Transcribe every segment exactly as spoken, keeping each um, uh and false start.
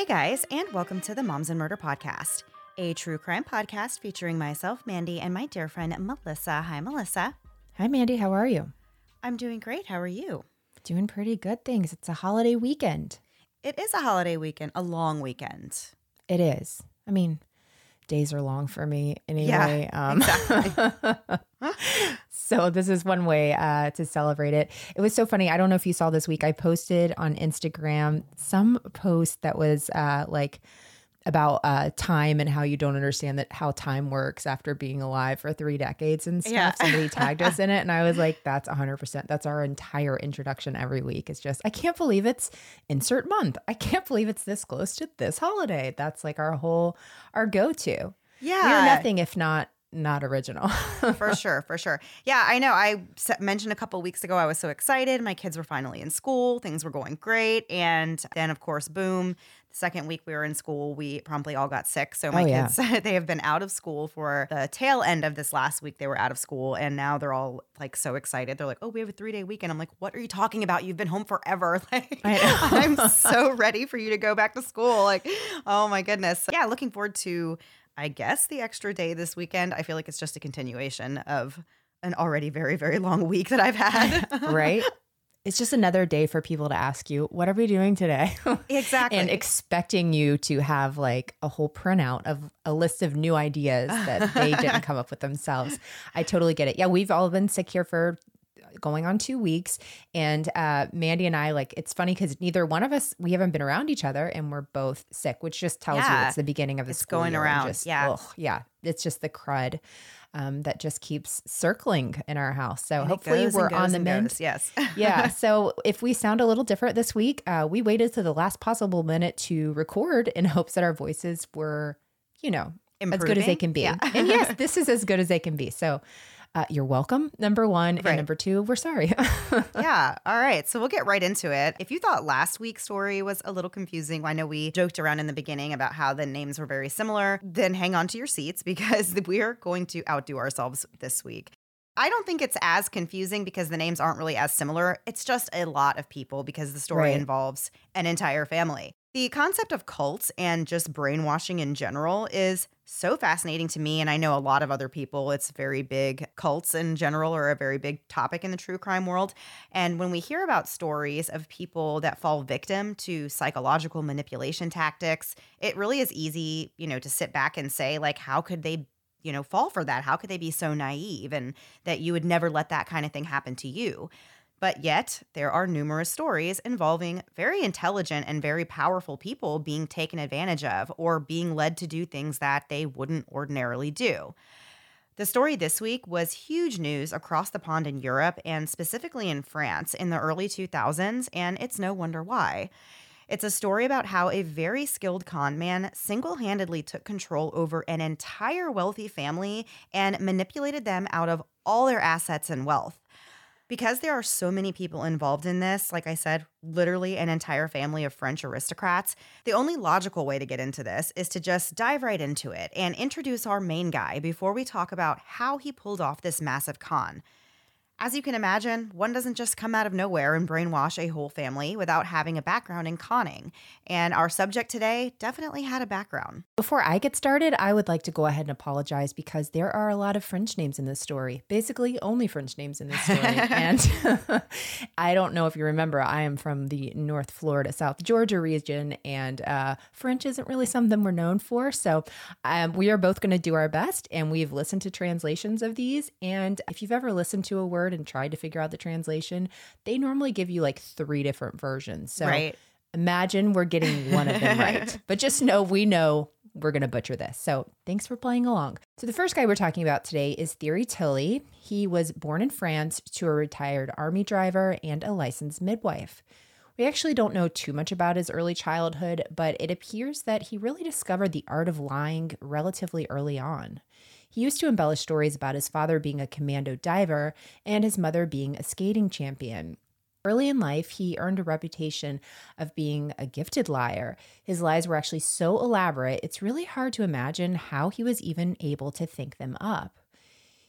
guys, and welcome to the Moms and Murder Podcast, a true crime podcast featuring myself, Mandy, and my dear friend, Melissa. Hi, Melissa. Hi, Mandy. How are you? I'm doing great. How are you? Doing pretty good, thanks. It's a holiday weekend. It is a holiday weekend, a long weekend. It is. I mean, days are long for me anyway. Yeah, um, exactly. So this is one way uh, to celebrate it. It was so funny. I don't know if you saw this week. I posted on Instagram some post that was uh, like about uh, time and how you don't understand that how time works after being alive for three decades and stuff. Yeah. Somebody tagged us in it, and I was like, "That's one hundred percent. That's our entire introduction every week. It's just I can't believe it's insert month. I can't believe it's this close to this holiday. That's like our whole our go to. Yeah, We're nothing if not." Not original. For sure, for sure. Yeah, I know. I s- mentioned a couple weeks ago, I was so excited. My kids were finally in school. Things were going great. And then, of course, boom, the second week we were in school, we promptly all got sick. So my Oh, yeah. kids, they have been out of school for the tail end of this last week. They were out of school. And now they're all like so excited. They're like, oh, we have a three day weekend. I'm like, what are you talking about? You've been home forever. Like, I know. I'm so ready for you to go back to school. Like, oh my goodness. Yeah, looking forward to I guess the extra day this weekend. I feel like it's just a continuation of an already very, very long week that I've had. Right? It's just another day for people to ask you, what are we doing today? Exactly. And expecting you to have like a whole printout of a list of new ideas that they didn't come up with themselves. I totally get it. Yeah, we've all been sick here for going on two weeks. And uh, Mandy and I, like, it's funny because neither one of us, we haven't been around each other and we're both sick, which just tells Yeah. you it's the beginning of the It's school going year and around. just, Yeah. ugh, yeah. It's just the crud um, that just keeps circling in our house. So And it hopefully goes we're and goes on the and mend. goes. Yes. Yeah. So if we sound a little different this week, uh, we waited to the last possible minute to record in hopes that our voices were, you know, as good as they Improving? can be. Yeah. And yes, this is as good as they can be. So uh, you're welcome, number one. Right. And number two, we're sorry. Yeah. All right. So we'll get right into it. If you thought last week's story was a little confusing, I know we joked around in the beginning about how the names were very similar, then hang on to your seats because we're going to outdo ourselves this week. I don't think it's as confusing because the names aren't really as similar. It's just a lot of people because the story Right. involves an entire family. The concept of cults and just brainwashing in general is so fascinating to me, and I know a lot of other people. It's very big. Cults in general are a very big topic in the true crime world. And when we hear about stories of people that fall victim to psychological manipulation tactics, it really is easy, you know, to sit back and say, like, how could they you know, fall for that? How could they be so naive and that you would never let that kind of thing happen to you? But yet, there are numerous stories involving very intelligent and very powerful people being taken advantage of or being led to do things that they wouldn't ordinarily do. The story this week was huge news across the pond in Europe and specifically in France in the early two thousands, and it's no wonder why. It's a story about how a very skilled con man single-handedly took control over an entire wealthy family and manipulated them out of all their assets and wealth. Because there are so many people involved in this, like I said, literally an entire family of French aristocrats, the only logical way to get into this is to just dive right into it and introduce our main guy before we talk about how he pulled off this massive con. As you can imagine, one doesn't just come out of nowhere and brainwash a whole family without having a background in conning. And our subject today definitely had a background. Before I get started, I would like to go ahead and apologize because there are a lot of French names in this story. Basically, only French names in this story. And I don't know if you remember, I am from the North Florida, South Georgia region, and uh, French isn't really something we're known for. So um, we are both going to do our best, and we've listened to translations of these. And if you've ever listened to a word and tried to figure out the translation, they normally give you like three different versions. So Right. imagine we're getting one of them right. But just know we know we're going to butcher this. So thanks for playing along. So the first guy we're talking about today is Thierry Tilly. He was born in France to a retired army driver and a licensed midwife. We actually don't know too much about his early childhood, but it appears that he really discovered the art of lying relatively early on. He used to embellish stories about his father being a commando diver and his mother being a skating champion. Early in life, he earned a reputation of being a gifted liar. His lies were actually so elaborate, it's really hard to imagine how he was even able to think them up.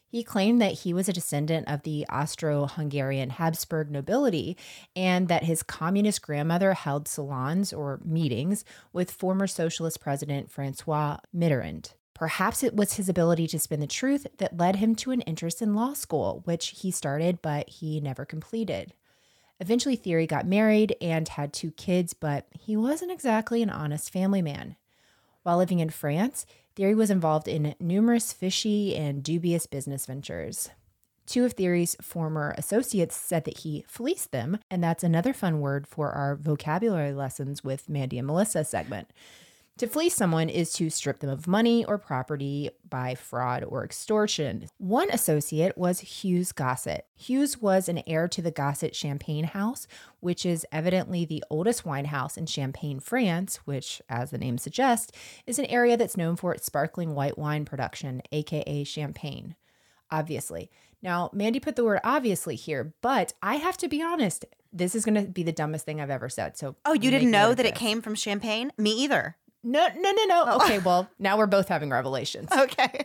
He claimed that he was a descendant of the Austro-Hungarian Habsburg nobility and that his communist grandmother held salons or meetings with former socialist president Francois Mitterrand. Perhaps it was his ability to spin the truth that led him to an interest in law school, which he started but he never completed. Eventually, Thierry got married and had two kids, but he wasn't exactly an honest family man. While living in France, Thierry was involved in numerous fishy and dubious business ventures. Two of Thierry's former associates said that he fleeced them, and that's another fun word for our vocabulary lessons with Mandy and Melissa segment. To fleece someone is to strip them of money or property by fraud or extortion. One associate was Hugues Gosset. Hugues was an heir to the Gosset Champagne House, which is evidently the oldest wine house in Champagne, France, which, as the name suggests, is an area that's known for its sparkling white wine production, aka champagne. Obviously. Now, Mandy put the word obviously here, but I have to be honest, this is going to be the dumbest thing I've ever said. So, oh, you didn't know that it came from Champagne? Me either. No, no, no, no. Okay, well, now we're both having revelations. Okay.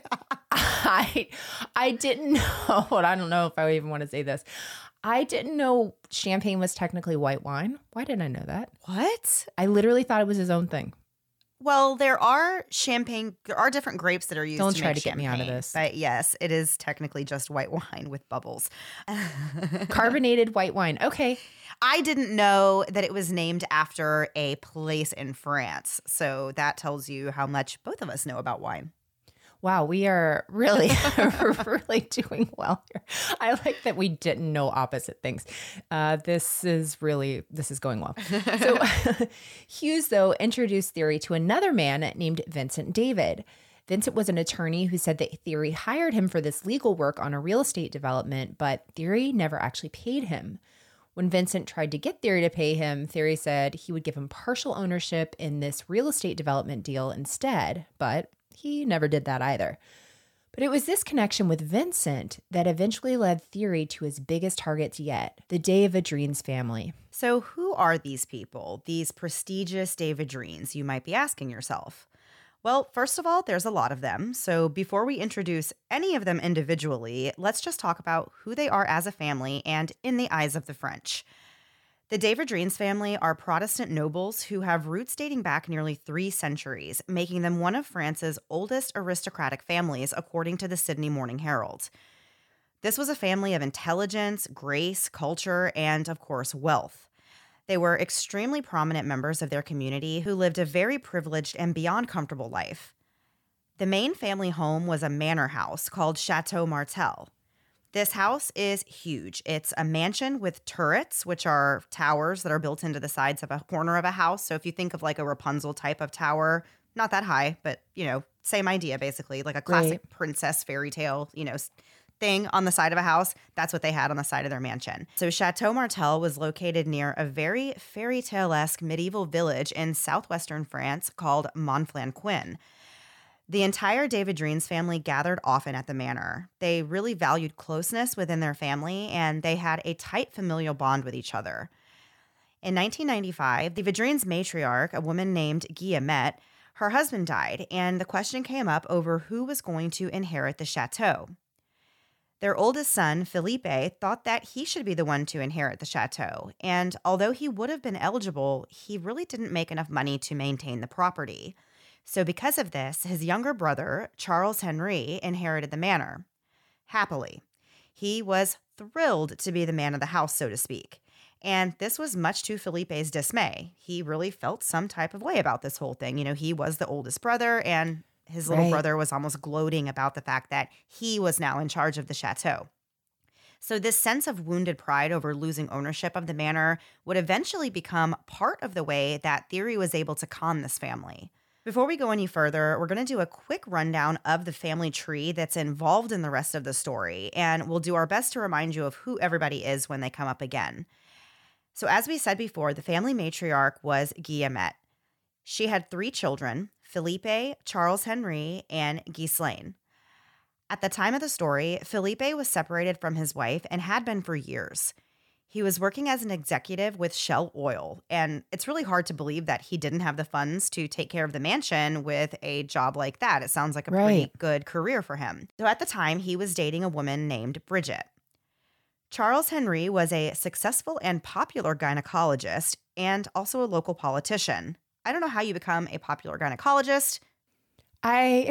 I I didn't know, and I don't know if I even want to say this. I didn't know champagne was technically white wine. Why didn't I know that? What? I literally thought it was his own thing. Well, there are champagne, there are different grapes that are used Don't to try make to get me out of champagne, this. But yes, it is technically just white wine with bubbles. Carbonated white wine. Okay. I didn't know that it was named after a place in France. So that tells you how much both of us know about wine. Wow, we are really, really doing well here. I like that we didn't know opposite things. Uh, this is really, this is going well. So Hugues, though, introduced Thierry to another man named Vincent David. Vincent was an attorney who said that Thierry hired him for this legal work on a real estate development, but Thierry never actually paid him. When Vincent tried to get Thierry to pay him, Thierry said he would give him partial ownership in this real estate development deal instead, but he never did that either. But it was this connection with Vincent that eventually led Thierry to his biggest targets yet, the De Vadrines family. So who are these people, these prestigious De Vadrines, you might be asking yourself? Well, first of all, there's a lot of them. So before we introduce any of them individually, let's just talk about who they are as a family and in the eyes of the French. The De Vadrines family are Protestant nobles who have roots dating back nearly three centuries, making them one of France's oldest aristocratic families, according to the Sydney Morning Herald. This was a family of intelligence, grace, culture, and, of course, wealth. They were extremely prominent members of their community who lived a very privileged and beyond comfortable life. The main family home was a manor house called Chateau Martel. This house is huge. It's a mansion with turrets, which are towers that are built into the sides of a corner of a house. So if you think of like a Rapunzel type of tower, not that high, but, you know, same idea, basically, like a classic Right. princess fairy tale, you know, thing on the side of a house. That's what they had on the side of their mansion. So Chateau Martel was located near a very fairy tale-esque medieval village in southwestern France called Montflanquin. The entire De Vadrines family gathered often at the manor. They really valued closeness within their family, and they had a tight familial bond with each other. In nineteen ninety-five, the Vadrines matriarch, a woman named Guillemette, her husband died, and the question came up over who was going to inherit the chateau. Their oldest son, Philippe, thought that he should be the one to inherit the chateau, and although he would have been eligible, he really didn't make enough money to maintain the property. So because of this, his younger brother, Charles Henry, inherited the manor. Happily. He was thrilled to be the man of the house, so to speak. And this was much to Philippe's dismay. He really felt some type of way about this whole thing. You know, he was the oldest brother, and his little Right. brother was almost gloating about the fact that he was now in charge of the chateau. So this sense of wounded pride over losing ownership of the manor would eventually become part of the way that Thierry was able to con this family. Before we go any further, we're going to do a quick rundown of the family tree that's involved in the rest of the story, and we'll do our best to remind you of who everybody is when they come up again. So as we said before, the family matriarch was Guillemette. She had three children, Philippe, Charles Henry, and Ghislaine. At the time of the story, Philippe was separated from his wife and had been for years. He was working as an executive with Shell Oil, and it's really hard to believe that he didn't have the funds to take care of the mansion with a job like that. It sounds like a pretty Right. good career for him. So at the time, he was dating a woman named Bridget. Charles Henry was a successful and popular gynecologist and also a local politician. I don't know how you become a popular gynecologist. I,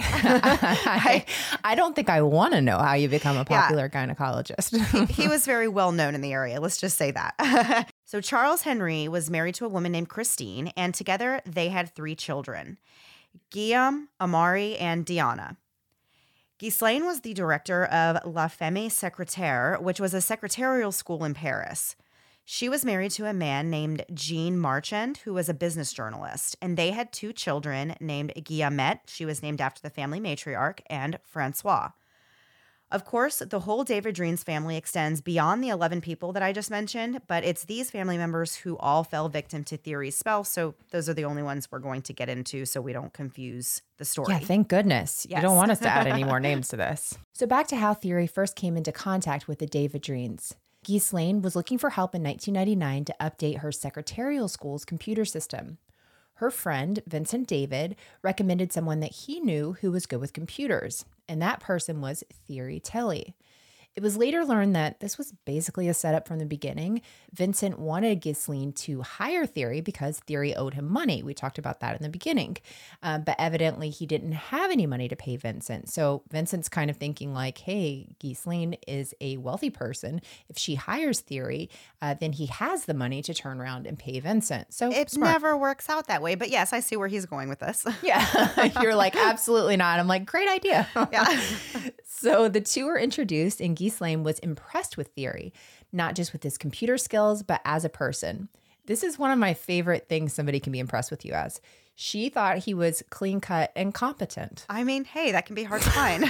I I don't think I want to know how you become a Yeah. popular gynecologist. He was very well known in the area. Let's just say that. So Charles Henry was married to a woman named Christine, and together they had three children, Guillaume, Amari, and Diana. Ghislaine was the director of La Femme Secrétaire, which was a secretarial school in Paris. She was married to a man named Jean Marchand, who was a business journalist, and they had two children named Guillemette. She was named after the family matriarch, and Francois. Of course, the whole David Dreens family extends beyond the eleven people that I just mentioned, but it's these family members who all fell victim to Thierry's spell, so those are the only ones we're going to get into so we don't confuse the story. Yeah, thank goodness. You Yes. don't want us to add any more names to this. So back to how Thierry first came into contact with the David Dreens. Ghislaine was looking for help in nineteen ninety-nine to update her secretarial school's computer system. Her friend, Vincent David, recommended someone that he knew who was good with computers, and that person was Thierry Telly. It was later learned that this was basically a setup from the beginning. Vincent wanted Ghislaine to hire Thierry because Thierry owed him money. We talked about that in the beginning. Um, but evidently he didn't have any money to pay Vincent. So Vincent's kind of thinking like, hey, Ghislaine is a wealthy person. If she hires Thierry, uh, then he has the money to turn around and pay Vincent. So It smart. never works out that way, but yes, I see where he's going with this. Yeah, you're like, absolutely not. I'm like, great idea. Yeah. So the two were introduced, and Ghislaine was impressed with Thierry, not just with his computer skills, but as a person. This is one of my favorite things somebody can be impressed with you as. She thought he was clean cut and competent. I mean, hey, that can be hard to find.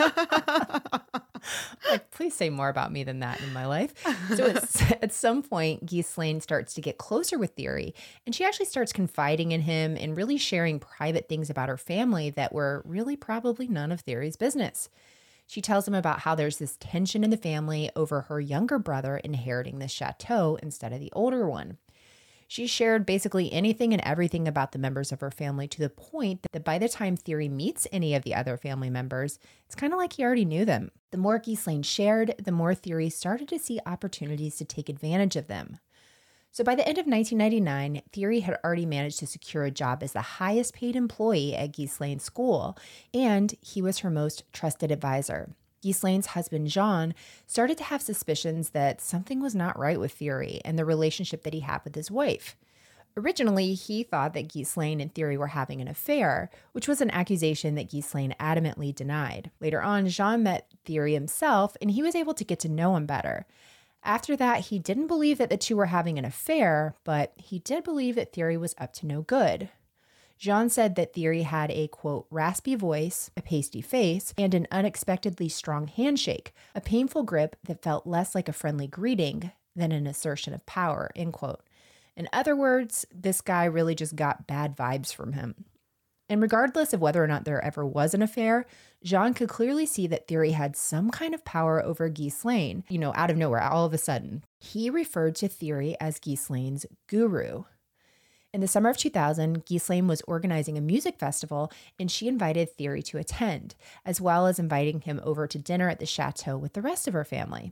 Like, please say more about me than that in my life. So it's, at some point, Ghislaine starts to get closer with Thierry, and she actually starts confiding in him and really sharing private things about her family that were really probably none of Thierry's business. She tells him about how there's this tension in the family over her younger brother inheriting the chateau instead of the older one. She shared basically anything and everything about the members of her family to the point that by the time Thierry meets any of the other family members, it's kind of like he already knew them. The more Ghislaine shared, the more Thierry started to see opportunities to take advantage of them. So by the end of nineteen ninety-nine, Thierry had already managed to secure a job as the highest paid employee at Ghislaine's school, and he was her most trusted advisor. Ghislaine's husband, Jean, started to have suspicions that something was not right with Thierry and the relationship that he had with his wife. Originally, he thought that Ghislaine and Thierry were having an affair, which was an accusation that Ghislaine adamantly denied. Later on, Jean met Thierry himself, and he was able to get to know him better. After that, he didn't believe that the two were having an affair, but he did believe that Thierry was up to no good. Jean said that Thierry had a, quote, raspy voice, a pasty face, and an unexpectedly strong handshake, a painful grip that felt less like a friendly greeting than an assertion of power, end quote. In other words, this guy really just got bad vibes from him. And regardless of whether or not there ever was an affair, Jean could clearly see that Thierry had some kind of power over Ghislaine, you know, out of nowhere, all of a sudden. He referred to Thierry as Ghislaine's guru. In the summer of two thousand, Ghislaine was organizing a music festival, and she invited Thierry to attend, as well as inviting him over to dinner at the chateau with the rest of her family.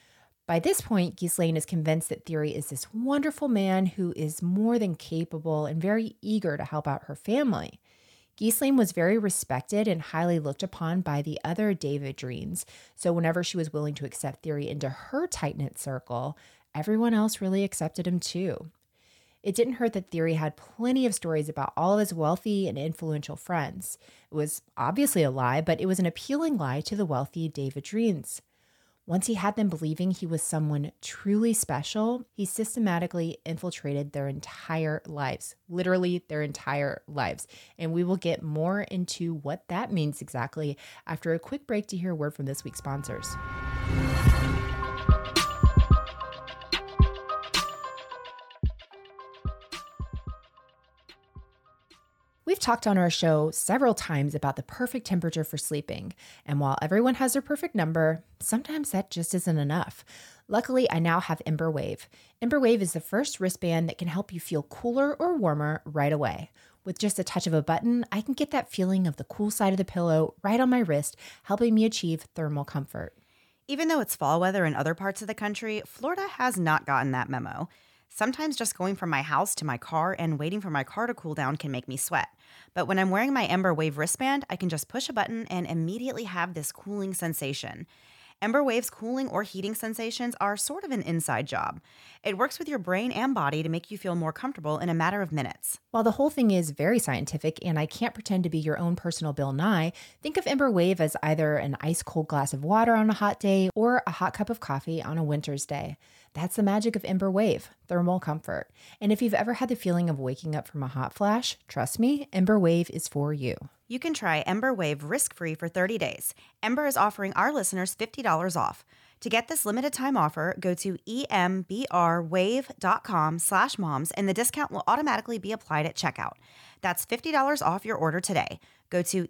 By this point, Ghislaine is convinced that Thierry is this wonderful man who is more than capable and very eager to help out her family. Ghislaine was very respected and highly looked upon by the other David Dreens, so whenever she was willing to accept Thierry into her tight-knit circle, everyone else really accepted him too. It didn't hurt that Thierry had plenty of stories about all of his wealthy and influential friends. It was obviously a lie, but it was an appealing lie to the wealthy David Dreens. Once he had them believing he was someone truly special, he systematically infiltrated their entire lives, literally their entire lives. And we will get more into what that means exactly after a quick break to hear a word from this week's sponsors. We've talked on our show several times about the perfect temperature for sleeping, and while everyone has their perfect number, sometimes that just isn't enough. Luckily, I now have Ember Wave. Ember Wave is the first wristband that can help you feel cooler or warmer right away. With just a touch of a button, I can get that feeling of the cool side of the pillow right on my wrist, helping me achieve thermal comfort. Even though it's fall weather in other parts of the country, Florida has not gotten that memo. Sometimes just going from my house to my car and waiting for my car to cool down can make me sweat. But when I'm wearing my Ember Wave wristband, I can just push a button and immediately have this cooling sensation. Ember Wave's cooling or heating sensations are sort of an inside job. It works with your brain and body to make you feel more comfortable in a matter of minutes. While the whole thing is very scientific and I can't pretend to be your own personal Bill Nye, think of Ember Wave as either an ice cold glass of water on a hot day or a hot cup of coffee on a winter's day. That's the magic of Ember Wave, thermal comfort. And if you've ever had the feeling of waking up from a hot flash, trust me, Ember Wave is for you. You can try Ember Wave risk-free for thirty days. Ember is offering our listeners fifty dollars off. To get this limited time offer, go to embrwave.com slash moms and the discount will automatically be applied at checkout. That's fifty dollars off your order today. Go to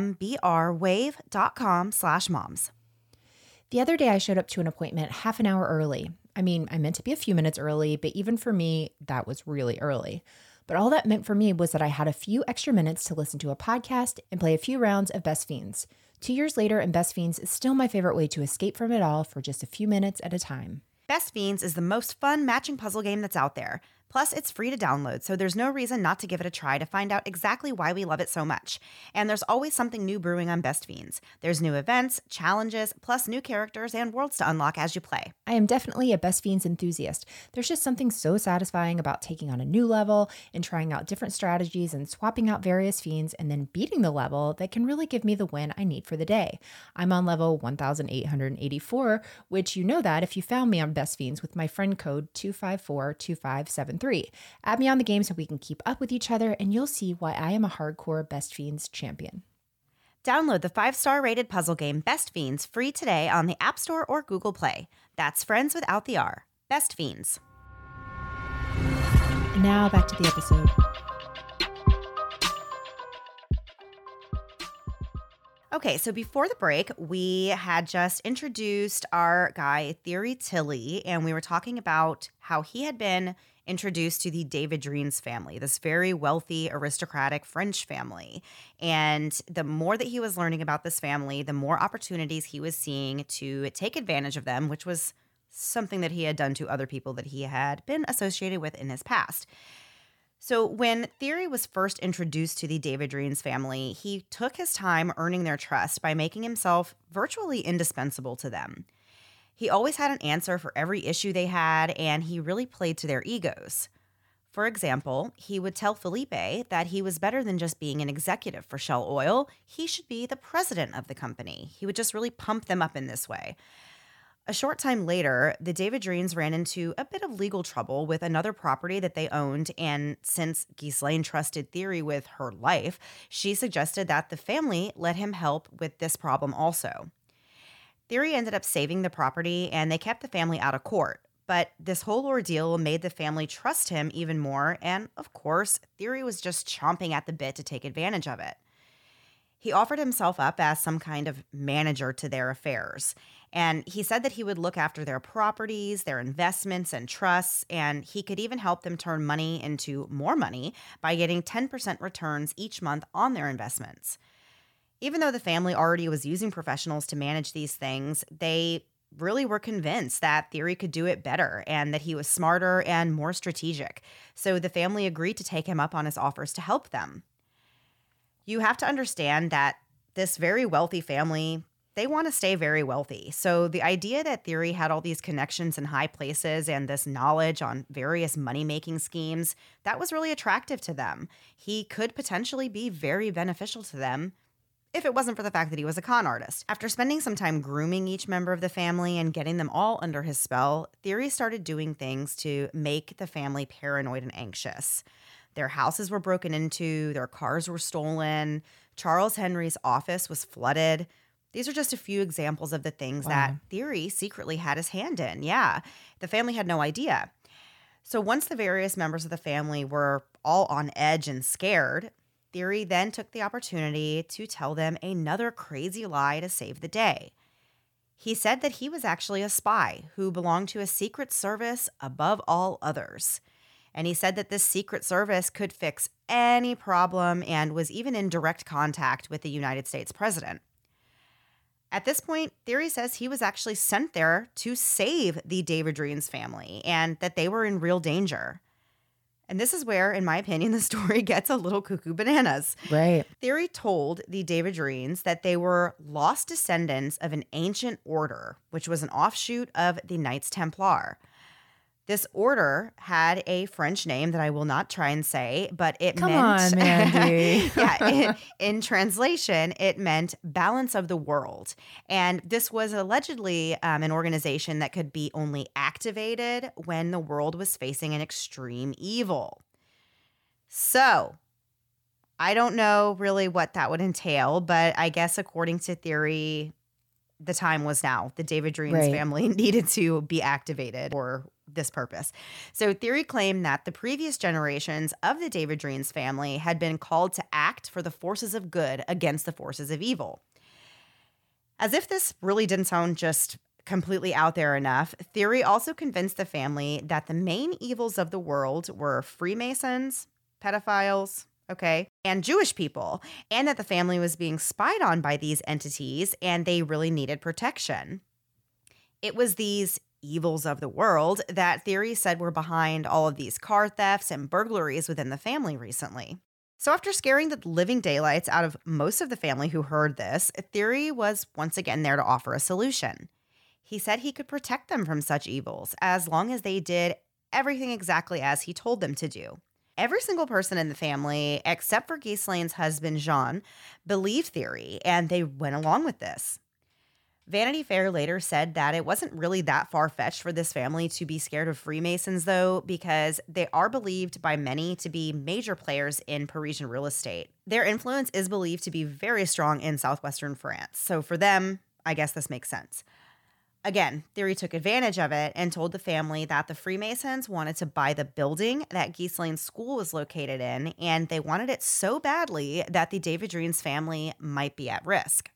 embrwave.com slash moms. The other day I showed up to an appointment half an hour early. I mean, I meant to be a few minutes early, but even for me, that was really early. But all that meant for me was that I had a few extra minutes to listen to a podcast and play a few rounds of Best Fiends. Two years later, and Best Fiends is still my favorite way to escape from it all for just a few minutes at a time. Best Fiends is the most fun matching puzzle game that's out there. Plus, it's free to download, so there's no reason not to give it a try to find out exactly why we love it so much. And there's always something new brewing on Best Fiends. There's new events, challenges, plus new characters and worlds to unlock as you play. I am definitely a Best Fiends enthusiast. There's just something so satisfying about taking on a new level and trying out different strategies and swapping out various fiends and then beating the level that can really give me the win I need for the day. I'm on level one thousand eight hundred eighty-four, which you know that if you found me on Best Fiends with my friend code two five four two five seven three. Add me on the game so we can keep up with each other and you'll see why I am a hardcore Best Fiends champion. Download the five-star rated puzzle game Best Fiends free today on the App Store or Google Play. That's friends without the R. Best Fiends. And now back to the episode. Okay, so before the break, we had just introduced our guy, Thierry Tilly, and we were talking about how he had been introduced to the David-Dreens family, this very wealthy, aristocratic French family. And the more that he was learning about this family, the more opportunities he was seeing to take advantage of them, which was something that he had done to other people that he had been associated with in his past. So when Thierry was first introduced to the David-Dreens family, he took his time earning their trust by making himself virtually indispensable to them. He always had an answer for every issue they had, and he really played to their egos. For example, he would tell Felipe that he was better than just being an executive for Shell Oil. He should be the president of the company. He would just really pump them up in this way. A short time later, the David-Dreens ran into a bit of legal trouble with another property that they owned, and since Ghislaine trusted Thierry with her life, she suggested that the family let him help with this problem also. Thierry ended up saving the property, and they kept the family out of court. But this whole ordeal made the family trust him even more, and of course, Thierry was just chomping at the bit to take advantage of it. He offered himself up as some kind of manager to their affairs, and he said that he would look after their properties, their investments, and trusts, and he could even help them turn money into more money by getting ten percent returns each month on their investments. Even though the family already was using professionals to manage these things, they really were convinced that Thierry could do it better and that he was smarter and more strategic. So the family agreed to take him up on his offers to help them. You have to understand that this very wealthy family, they want to stay very wealthy. So the idea that Thierry had all these connections in high places and this knowledge on various money-making schemes, that was really attractive to them. He could potentially be very beneficial to them if it wasn't for the fact that he was a con artist. After spending some time grooming each member of the family and getting them all under his spell, Thierry started doing things to make the family paranoid and anxious. Their houses were broken into, their cars were stolen, Charles Henry's office was flooded. These are just a few examples of the things wow. that Thierry secretly had his hand in. Yeah, the family had no idea. So once the various members of the family were all on edge and scared, Thierry then took the opportunity to tell them another crazy lie to save the day. He said that he was actually a spy who belonged to a secret service above all others. And he said that this secret service could fix any problem and was even in direct contact with the United States president. At this point, Thiry says he was actually sent there to save the Davidreens family and that they were in real danger. And this is where, in my opinion, the story gets a little cuckoo bananas. Right. Thiry told the Davidreens that they were lost descendants of an ancient order, which was an offshoot of the Knights Templar. This order had a French name that I will not try and say, but it Come meant... on, Mandy. yeah, in, in translation, it meant balance of the world. And this was allegedly um, an organization that could be only activated when the world was facing an extreme evil. So, I don't know really what that would entail, but I guess according to Thiry, the time was now. The Davidreens Right. family needed to be activated for this purpose. So Thiry claimed that the previous generations of the Davidreens family had been called to act for the forces of good against the forces of evil. As if this really didn't sound just completely out there enough, Thiry also convinced the family that the main evils of the world were Freemasons, pedophiles, okay, and Jewish people, and that the family was being spied on by these entities and they really needed protection. It was these evils of the world that Thiry said were behind all of these car thefts and burglaries within the family recently. So after scaring the living daylights out of most of the family who heard this, Thiry was once again there to offer a solution. He said he could protect them from such evils as long as they did everything exactly as he told them to do. Every single person in the family, except for Ghislaine's husband, Jean, believed Thiry, and they went along with this. Vanity Fair later said that it wasn't really that far-fetched for this family to be scared of Freemasons, though, because they are believed by many to be major players in Parisian real estate. Their influence is believed to be very strong in southwestern France. So for them, I guess this makes sense. Again, Thiry took advantage of it and told the family that the Freemasons wanted to buy the building that Ghislaine's school was located in, and they wanted it so badly that the Davidreens family might be at risk.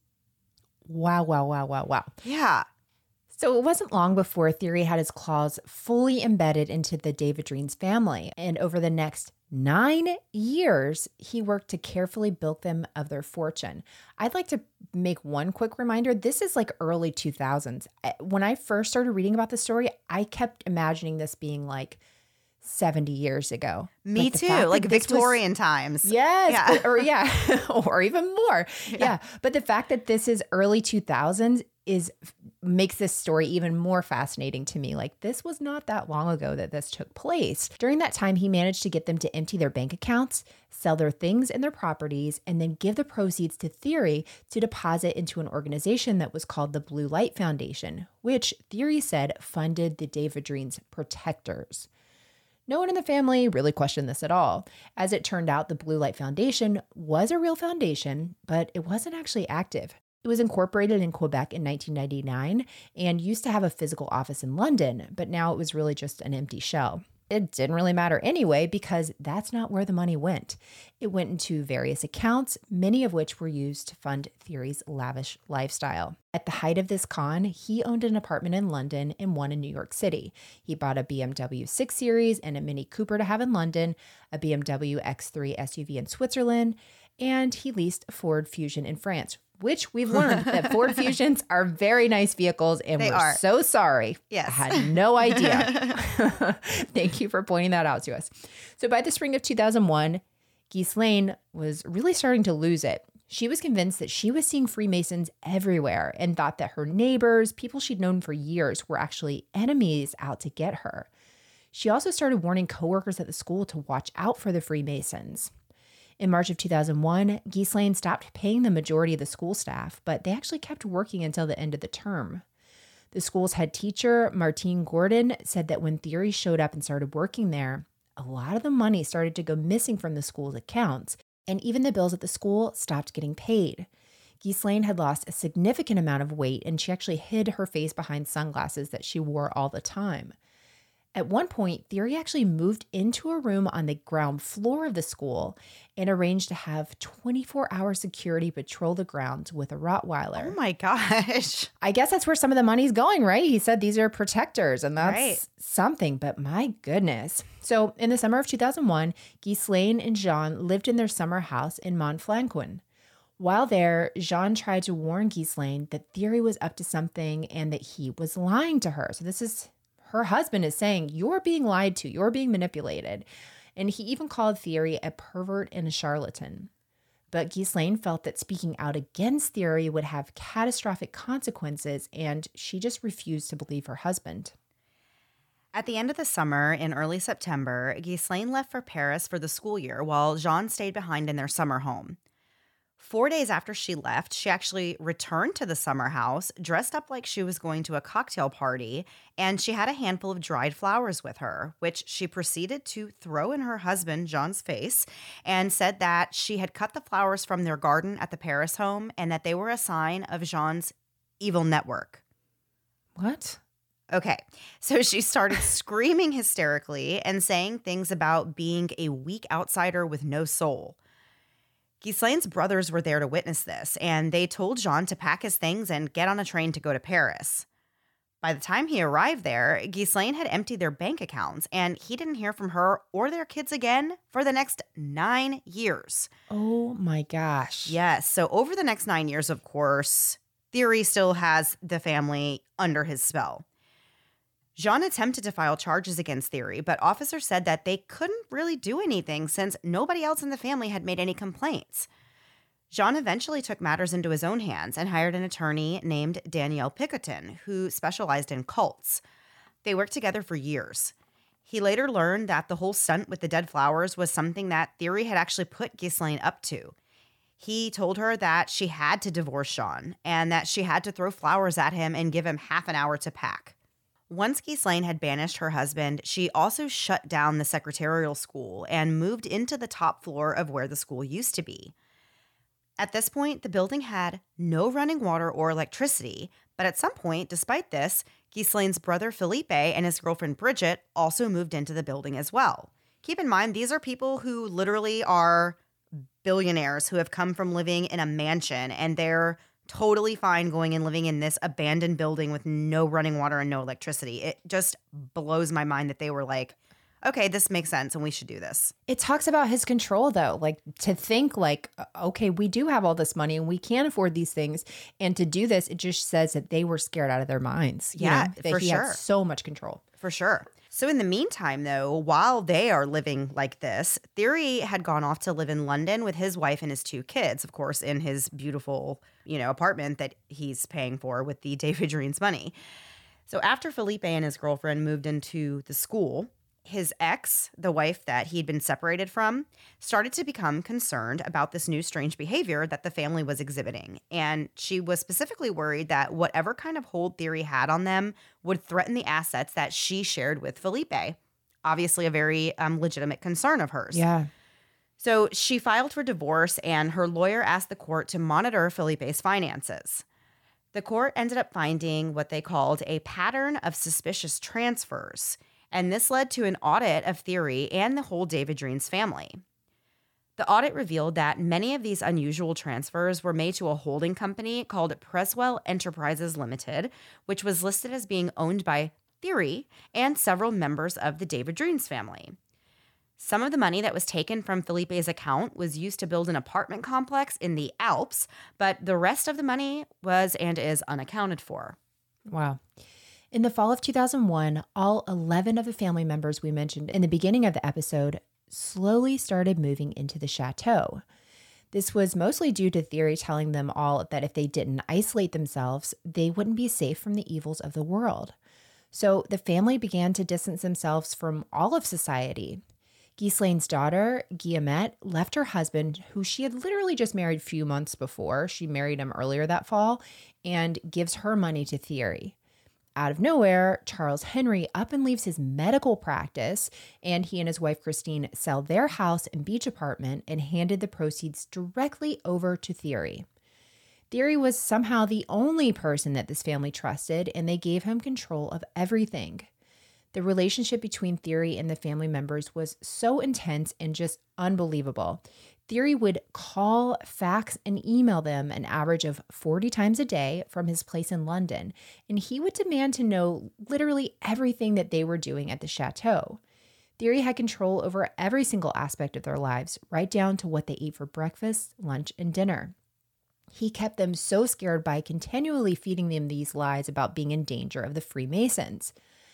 Wow, wow, wow, wow, wow. Yeah. So it wasn't long before Thiry had his claws fully embedded into the Davidreens family. And over the next nine years, he worked to carefully bilk them of their fortune. I'd like to make one quick reminder. This is like early two thousands. When I first started reading about the story, I kept imagining this being like seventy years ago. Me like too, like Victorian was, times. Yes. Yeah. But, or yeah, or even more. Yeah. yeah. But the fact that this is early two thousands is makes this story even more fascinating to me. Like, this was not that long ago that this took place. During that time, he managed to get them to empty their bank accounts, sell their things and their properties, and then give the proceeds to Thiry to deposit into an organization that was called the Blue Light Foundation, which Thiry said funded the Davidreens' protectors. No one in the family really questioned this at all. As it turned out, the Blue Light Foundation was a real foundation, but it wasn't actually active. It was incorporated in Quebec in nineteen ninety-nine and used to have a physical office in London, but now it was really just an empty shell. It didn't really matter anyway, because that's not where the money went. It went into various accounts, many of which were used to fund Thiry's lavish lifestyle. At the height of this con, he owned an apartment in London and one in New York City. He bought a B M W six series and a Mini Cooper to have in London, a B M W X three S U V in Switzerland, and he leased a Ford Fusion in France, which we've learned that Ford Fusions are very nice vehicles, and They we're are. so sorry. Yes. I had no idea. Thank you for pointing that out to us. So by the spring of two thousand one, Ghislaine was really starting to lose it. She was convinced that she was seeing Freemasons everywhere and thought that her neighbors, people she'd known for years, were actually enemies out to get her. She also started warning coworkers at the school to watch out for the Freemasons. In March of two thousand one, Ghislaine stopped paying the majority of the school staff, but they actually kept working until the end of the term. The school's head teacher, Martine Gordon, said that when Thiry showed up and started working there, a lot of the money started to go missing from the school's accounts, and even the bills at the school stopped getting paid. Ghislaine had lost a significant amount of weight, and she actually hid her face behind sunglasses that she wore all the time. At one point, Theory actually moved into a room on the ground floor of the school and arranged to have twenty-four hour security patrol the grounds with a Rottweiler. Oh my gosh. I guess that's where some of the money's going, right? He said these are protectors, and that's Right. something, but my goodness. So in the summer of two thousand one, Ghislaine and Jean lived in their summer house in Montflanquin. While there, Jean tried to warn Ghislaine that Theory was up to something and that he was lying to her. So this is her husband is saying, you're being lied to, you're being manipulated. And he even called Theory a pervert and a charlatan. But Ghislaine felt that speaking out against Theory would have catastrophic consequences, and she just refused to believe her husband. At the end of the summer, in early September, Ghislaine left for Paris for the school year while Jean stayed behind in their summer home. Four days after she left, she actually returned to the summer house, dressed up like she was going to a cocktail party, and she had a handful of dried flowers with her, which she proceeded to throw in her husband, Jean's face, and said that she had cut the flowers from their garden at the Paris home and that they were a sign of Jean's evil network. What? Okay, so she started screaming hysterically and saying things about being a weak outsider with no soul. Ghislaine's brothers were there to witness this, and they told Jean to pack his things and get on a train to go to Paris. By the time he arrived there, Ghislaine had emptied their bank accounts, and he didn't hear from her or their kids again for the next nine years. Oh my gosh. Yes, so over the next nine years, of course, Theory still has the family under his spell. Jean attempted to file charges against Theory, but officers said that they couldn't really do anything since nobody else in the family had made any complaints. Jean eventually took matters into his own hands and hired an attorney named Danielle Picotin, who specialized in cults. They worked together for years. He later learned that the whole stunt with the dead flowers was something that Theory had actually put Ghislaine up to. He told her that she had to divorce Jean and that she had to throw flowers at him and give him half an hour to pack. Once Ghislaine had banished her husband, she also shut down the secretarial school and moved into the top floor of where the school used to be. At this point, the building had no running water or electricity, but at some point, despite this, Ghislaine's brother Felipe and his girlfriend Bridget also moved into the building as well. Keep in mind, these are people who literally are billionaires who have come from living in a mansion, and they're totally fine going and living in this abandoned building with no running water and no electricity. It just blows my mind that they were like, okay, this makes sense and we should do this. It talks about his control, though, like to think like, okay, we do have all this money and we can afford these things. And to do this, it just says that they were scared out of their minds. You Yeah, know, that for he sure. had so much control. For sure. So in the meantime, though, while they are living like this, Theory had gone off to live in London with his wife and his two kids, of course, in his beautiful, you know, apartment that he's paying for with the David Dreens money. So after Felipe and his girlfriend moved into the school, his ex, the wife that he'd been separated from, started to become concerned about this new strange behavior that the family was exhibiting. And she was specifically worried that whatever kind of hold Theory had on them would threaten the assets that she shared with Felipe. Obviously, a very um, legitimate concern of hers. Yeah. So she filed for divorce, and her lawyer asked the court to monitor Felipe's finances. The court ended up finding what they called a pattern of suspicious transfers, and this led to an audit of Theory and the whole David Dreens family. The audit revealed that many of these unusual transfers were made to a holding company called Preswell Enterprises Limited, which was listed as being owned by Theory and several members of the David Dreens family. Some of the money that was taken from Felipe's account was used to build an apartment complex in the Alps, but the rest of the money was and is unaccounted for. Wow. In the fall of two thousand one, all eleven of the family members we mentioned in the beginning of the episode slowly started moving into the chateau. This was mostly due to Theory telling them all that if they didn't isolate themselves, they wouldn't be safe from the evils of the world. So the family began to distance themselves from all of society. Ghislaine's daughter, Guillemette, left her husband, who she had literally just married a few months before. She married him earlier that fall, and gives her money to Theory. Out of nowhere, Charles Henry up and leaves his medical practice, and he and his wife Christine sell their house and beach apartment and handed the proceeds directly over to Theory. Theory was somehow the only person that this family trusted, and they gave him control of everything. The relationship between Thierry and the family members was so intense and just unbelievable. Thierry would call, fax, and email them an average of forty times a day from his place in London, and he would demand to know literally everything that they were doing at the chateau. Thierry had control over every single aspect of their lives, right down to what they ate for breakfast, lunch, and dinner. He kept them so scared by continually feeding them these lies about being in danger of the Freemasons.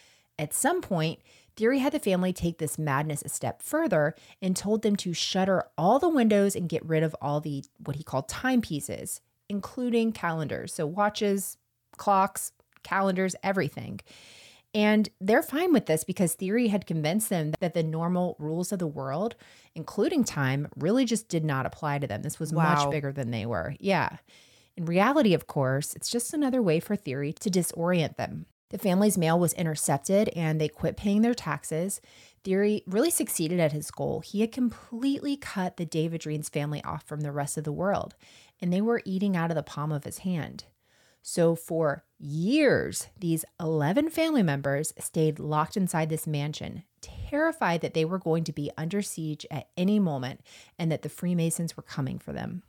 At some point, Thierry had the family take this madness a step further and told them to shutter all the windows and get rid of all the what he called timepieces, including calendars. So watches, clocks, calendars, everything. And they're fine with this because Thierry had convinced them that the normal rules of the world, including time, really just did not apply to them. This was Wow. much bigger than they were. Yeah. In reality, of course, it's just another way for Thierry to disorient them. The family's mail was intercepted and they quit paying their taxes. Thierry really succeeded at his goal. He had completely cut the de Vaudrines family off from the rest of the world, and they were eating out of the palm of his hand. So for years, these eleven family members stayed locked inside this mansion, terrified that they were going to be under siege at any moment and that the Freemasons were coming for them.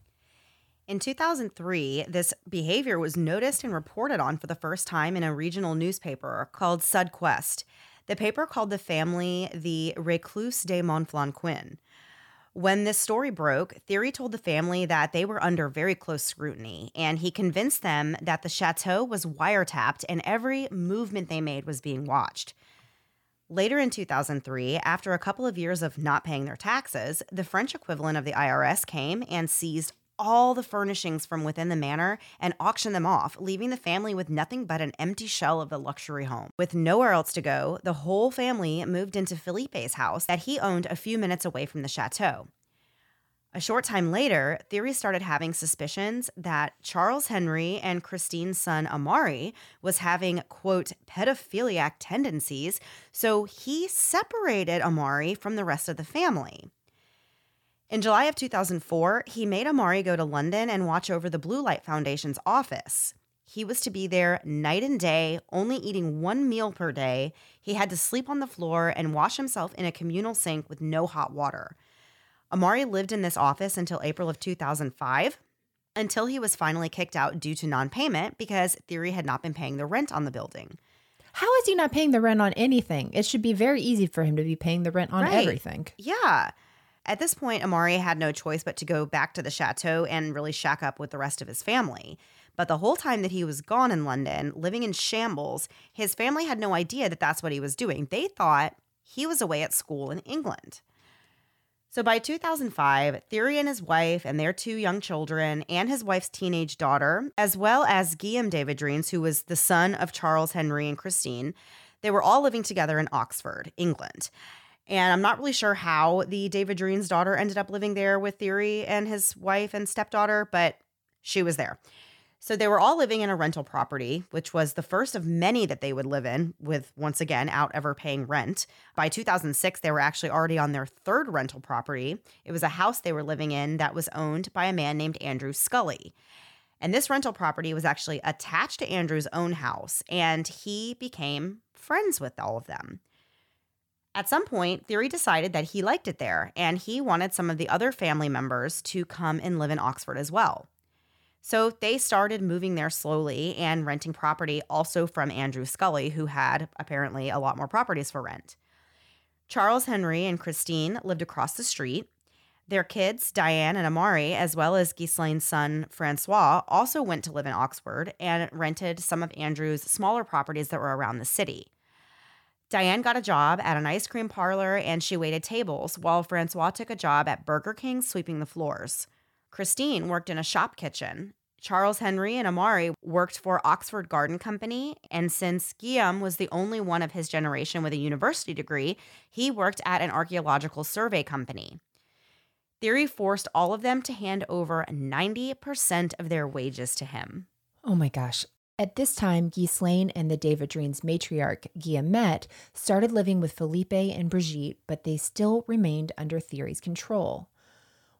In two thousand three, this behavior was noticed and reported on for the first time in a regional newspaper called Sud-Quest. The paper called the family the Reclus de Montflanquin. When this story broke, Thierry told the family that they were under very close scrutiny, and he convinced them that the chateau was wiretapped and every movement they made was being watched. Later in two thousand three, after a couple of years of not paying their taxes, the French equivalent of the I R S came and seized all the furnishings from within the manor and auctioned them off, leaving the family with nothing but an empty shell of the luxury home. With nowhere else to go, the whole family moved into Philippe's house that he owned a few minutes away from the chateau. A short time later, Thierry started having suspicions that Charles Henry and Christine's son Amaury was having, quote, pedophiliac tendencies, so he separated Amaury from the rest of the family. In July of two thousand four, he made Amaury go to London and watch over the Blue Light Foundation's office. He was to be there night and day, only eating one meal per day. He had to sleep on the floor and wash himself in a communal sink with no hot water. Amaury lived in this office until April of two thousand five, until he was finally kicked out due to non-payment because Thierry had not been paying the rent on the building. How is he not paying the rent on anything? It should be very easy for him to be paying the rent on Right. everything. Yeah. At this point, Amaury had no choice but to go back to the chateau and really shack up with the rest of his family. But the whole time that he was gone in London, living in shambles, his family had no idea that that's what he was doing. They thought he was away at school in England. So by two thousand five, Thierry and his wife and their two young children and his wife's teenage daughter, as well as Guillaume de Vaudrines, who was the son of Charles Henry and Christine, they were all living together in Oxford, England. And I'm not really sure how the de Vaudrines' daughter ended up living there with Thierry and his wife and stepdaughter, but she was there. So they were all living in a rental property, which was the first of many that they would live in, with, once again, out ever paying rent. By two thousand six, they were actually already on their third rental property. It was a house they were living in that was owned by a man named Andrew Scully. And this rental property was actually attached to Andrew's own house, and he became friends with all of them. At some point, Thierry decided that he liked it there, and he wanted some of the other family members to come and live in Oxford as well. So they started moving there slowly and renting property also from Andrew Scully, who had apparently a lot more properties for rent. Charles Henry and Christine lived across the street. Their kids, Diane and Amaury, as well as Ghislaine's son, Francois, also went to live in Oxford and rented some of Andrew's smaller properties that were around the city. Diane got a job at an ice cream parlor and she waited tables, while Francois took a job at Burger King sweeping the floors. Christine worked in a shop kitchen. Charles Henry and Amaury worked for Oxford Garden Company, and since Guillaume was the only one of his generation with a university degree, he worked at an archaeological survey company. Thierry forced all of them to hand over ninety percent of their wages to him. Oh my gosh. At this time, Ghislaine and the de Vaudrines matriarch, Guillemette, started living with Philippe and Brigitte, but they still remained under Thierry's control.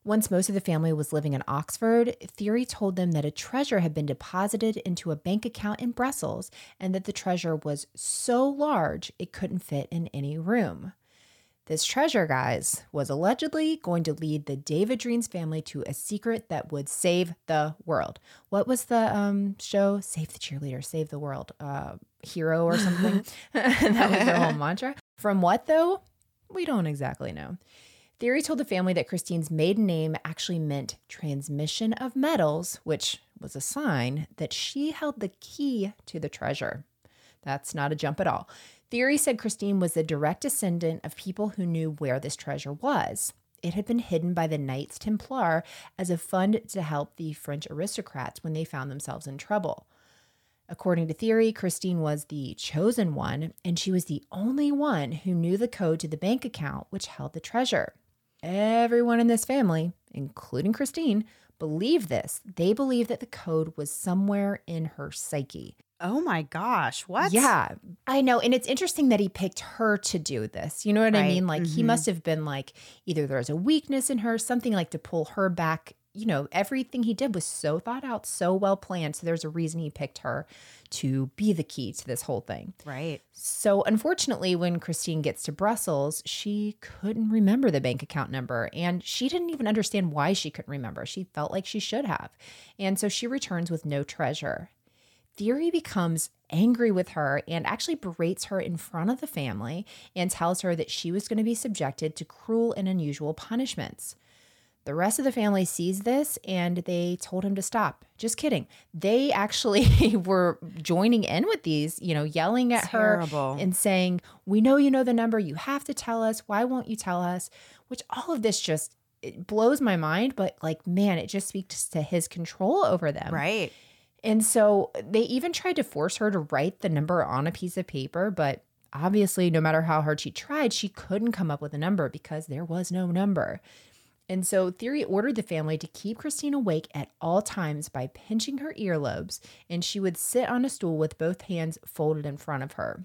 Once most of the family was living in Oxford, Thierry told them that a treasure had been deposited into a bank account in Brussels and that the treasure was so large it couldn't fit in any room. This treasure, guys, was allegedly going to lead the Davidreens family to a secret that would save the world. What was the um, show? Save the Cheerleader, Save the World. Uh, Hero or something. That was their whole mantra. From what, though? We don't exactly know. Thierry told the family that Christine's maiden name actually meant transmission of metals, which was a sign that she held the key to the treasure. That's not a jump at all. Thierry said Christine was the direct descendant of people who knew where this treasure was. It had been hidden by the Knights Templar as a fund to help the French aristocrats when they found themselves in trouble. According to Thierry, Christine was the chosen one, and she was the only one who knew the code to the bank account which held the treasure. Everyone in this family, including Christine, believed this. They believed that the code was somewhere in her psyche. Oh my gosh, what? Yeah, I know. And it's interesting that he picked her to do this. You know what right. I mean? Like mm-hmm. he must have been like, either there's a weakness in her, something like to pull her back. You know, everything he did was so thought out, so well planned. So there's a reason he picked her to be the key to this whole thing. Right. So unfortunately, when Christine gets to Brussels, she couldn't remember the bank account number. And she didn't even understand why she couldn't remember. She felt like she should have. And so she returns with no treasure. Thierry becomes angry with her and actually berates her in front of the family and tells her that she was going to be subjected to cruel and unusual punishments. The rest of the family sees this and they told him to stop. Just kidding. They actually were joining in with these, you know, yelling at Terrible. her and saying, we know you know the number. You have to tell us. Why won't you tell us? Which all of this just it blows my mind. But like, man, it just speaks to his control over them. Right. And so they even tried to force her to write the number on a piece of paper, but obviously no matter how hard she tried, she couldn't come up with a number because there was no number. And so Thierry ordered the family to keep Christine awake at all times by pinching her earlobes, and she would sit on a stool with both hands folded in front of her.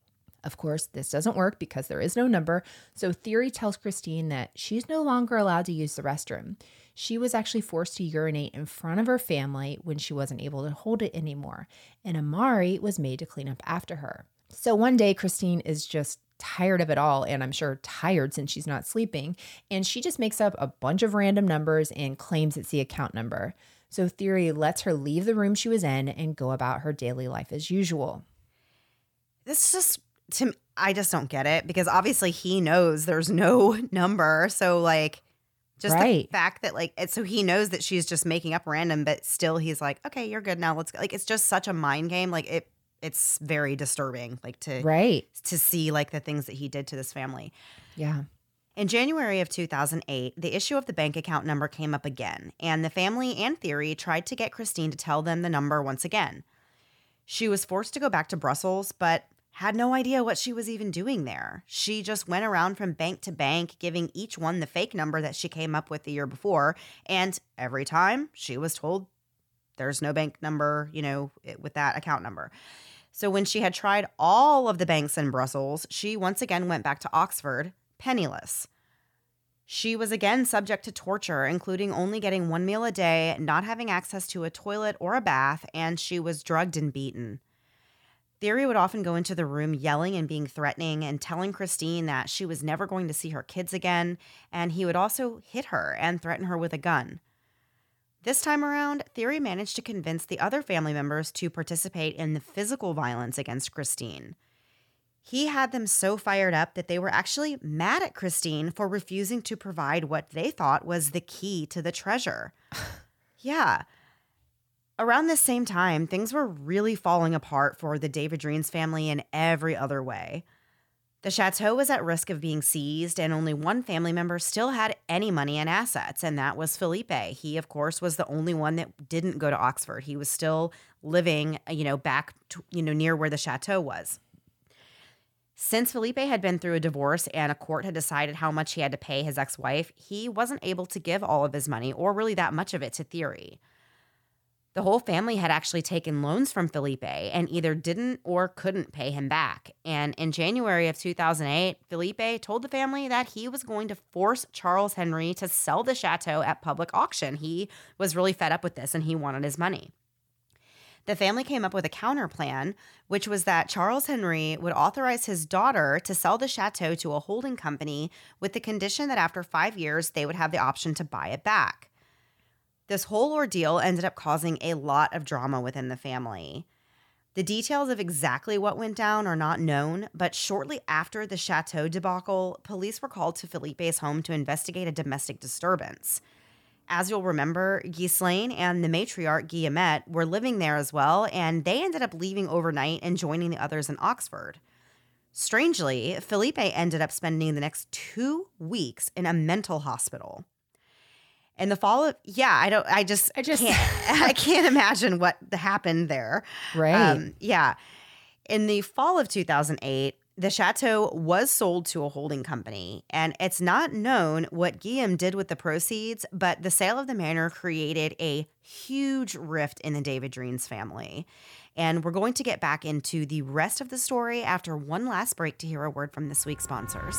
Of course, this doesn't work because there is no number, so Thierry tells Christine that she's no longer allowed to use the restroom. She was actually forced to urinate in front of her family when she wasn't able to hold it anymore, and Amari was made to clean up after her. So one day, Christine is just tired of it all, and I'm sure tired since she's not sleeping, and she just makes up a bunch of random numbers and claims it's the account number. So Thierry lets her leave the room she was in and go about her daily life as usual. This just, to me, I just don't get it because obviously he knows there's no number. So like, just right. the fact that like, so he knows that she's just making up random, but still he's like, okay, you're good now. Let's go. Like, it's just such a mind game. Like it, it's very disturbing, like to, right. to see like the things that he did to this family. Yeah. In January of two thousand eight, the issue of the bank account number came up again, and the family and Thierry tried to get Christine to tell them the number once again. She was forced to go back to Brussels, but had no idea what she was even doing there. She just went around from bank to bank, giving each one the fake number that she came up with the year before, and every time she was told there's no bank number, you know, with that account number. So when she had tried all of the banks in Brussels, she once again went back to Oxford, penniless. She was again subject to torture, including only getting one meal a day, not having access to a toilet or a bath, and she was drugged and beaten. Thierry would often go into the room yelling and being threatening and telling Christine that she was never going to see her kids again, and he would also hit her and threaten her with a gun. This time around, Thierry managed to convince the other family members to participate in the physical violence against Christine. He had them so fired up that they were actually mad at Christine for refusing to provide what they thought was the key to the treasure. Yeah. Around this same time, things were really falling apart for the Davidreens family in every other way. The chateau was at risk of being seized, and only one family member still had any money and assets, and that was Felipe. He, of course, was the only one that didn't go to Oxford. He was still living, you know, back, to, you know, near where the chateau was. Since Felipe had been through a divorce and a court had decided how much he had to pay his ex-wife, he wasn't able to give all of his money, or really that much of it, to Thierry. The whole family had actually taken loans from Felipe and either didn't or couldn't pay him back. And in January of two thousand eight, Felipe told the family that he was going to force Charles Henry to sell the chateau at public auction. He was really fed up with this and he wanted his money. The family came up with a counter plan, which was that Charles Henry would authorize his daughter to sell the chateau to a holding company with the condition that after five years, they would have the option to buy it back. This whole ordeal ended up causing a lot of drama within the family. The details of exactly what went down are not known, but shortly after the chateau debacle, police were called to Felipe's home to investigate a domestic disturbance. As you'll remember, Ghislaine and the matriarch Guillemette were living there as well, and they ended up leaving overnight and joining the others in Oxford. Strangely, Felipe ended up spending the next two weeks in a mental hospital. In the fall of, yeah, I don't, I just, I just can't, I can't imagine what happened there. Right. Um, yeah. In the fall of two thousand eight, the chateau was sold to a holding company, and it's not known what Guillaume did with the proceeds, but the sale of the manor created a huge rift in the David Dreens family. And we're going to get back into the rest of the story after one last break to hear a word from this week's sponsors.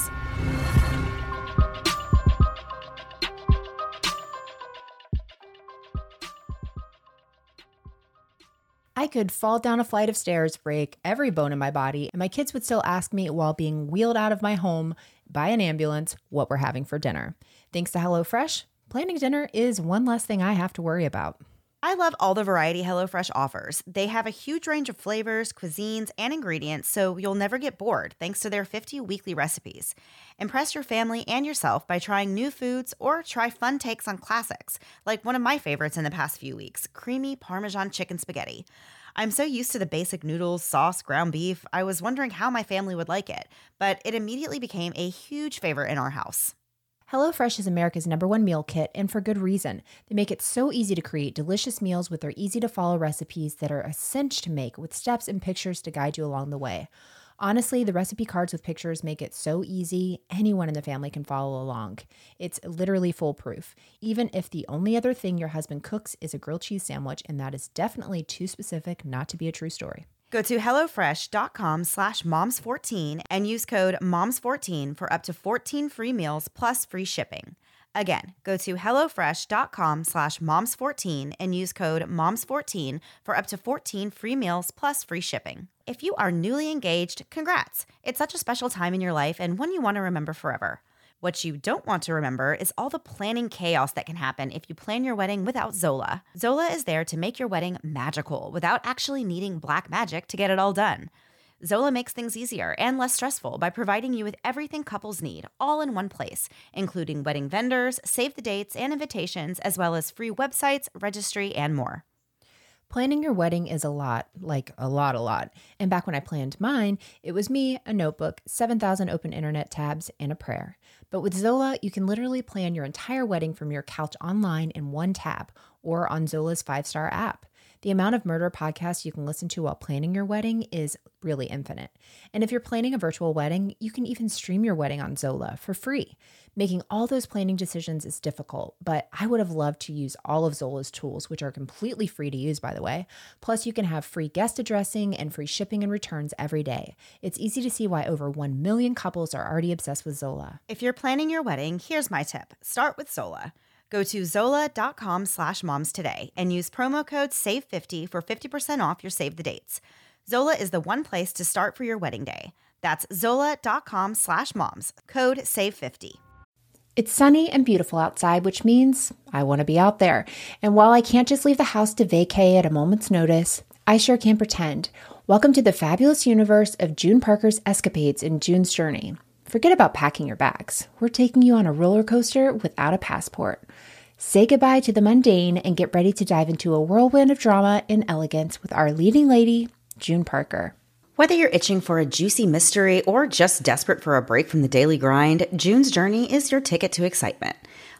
I could fall down a flight of stairs, break every bone in my body, and my kids would still ask me while being wheeled out of my home by an ambulance what we're having for dinner. Thanks to HelloFresh, planning dinner is one less thing I have to worry about. I love all the variety HelloFresh offers. They have a huge range of flavors, cuisines, and ingredients, so you'll never get bored thanks to their fifty weekly recipes. Impress your family and yourself by trying new foods or try fun takes on classics, like one of my favorites in the past few weeks, creamy Parmesan chicken spaghetti. I'm so used to the basic noodles, sauce, ground beef, I was wondering how my family would like it, but it immediately became a huge favorite in our house. HelloFresh is America's number one meal kit, and for good reason. They make it so easy to create delicious meals with their easy-to-follow recipes that are a cinch to make, with steps and pictures to guide you along the way. Honestly, the recipe cards with pictures make it so easy, anyone in the family can follow along. It's literally foolproof, even if the only other thing your husband cooks is a grilled cheese sandwich, and that is definitely too specific not to be a true story. Go to HelloFresh.com slash moms fourteen and use code moms fourteen for up to fourteen free meals plus free shipping. Again, go to HelloFresh.com slash moms fourteen and use code moms fourteen for up to fourteen free meals plus free shipping. If you are newly engaged, congrats. It's such a special time in your life and one you want to remember forever. What you don't want to remember is all the planning chaos that can happen if you plan your wedding without Zola. Zola is there to make your wedding magical without actually needing black magic to get it all done. Zola makes things easier and less stressful by providing you with everything couples need, all in one place, including wedding vendors, save the dates and invitations, as well as free websites, registry, and more. Planning your wedding is a lot, like a lot, a lot. And back when I planned mine, it was me, a notebook, seven thousand open internet tabs, and a prayer. But with Zola, you can literally plan your entire wedding from your couch online in one tab or on Zola's five-star app. The amount of murder podcasts you can listen to while planning your wedding is really infinite. And if you're planning a virtual wedding, you can even stream your wedding on Zola for free. Making all those planning decisions is difficult, but I would have loved to use all of Zola's tools, which are completely free to use, by the way. Plus, you can have free guest addressing and free shipping and returns every day. It's easy to see why over one million couples are already obsessed with Zola. If you're planning your wedding, here's my tip. Start with Zola. Go to Zola.com slash moms today and use promo code save fifty for fifty percent off your save the dates. Zola is the one place to start for your wedding day. That's Zola.com slash moms, code save fifty. It's sunny and beautiful outside, which means I want to be out there. And while I can't just leave the house to vacay at a moment's notice, I sure can pretend. Welcome to the fabulous universe of June Parker's escapades in June's Journey. Forget about packing your bags. We're taking you on a roller coaster without a passport. Say goodbye to the mundane and get ready to dive into a whirlwind of drama and elegance with our leading lady, June Parker. Whether you're itching for a juicy mystery or just desperate for a break from the daily grind, June's Journey is your ticket to excitement.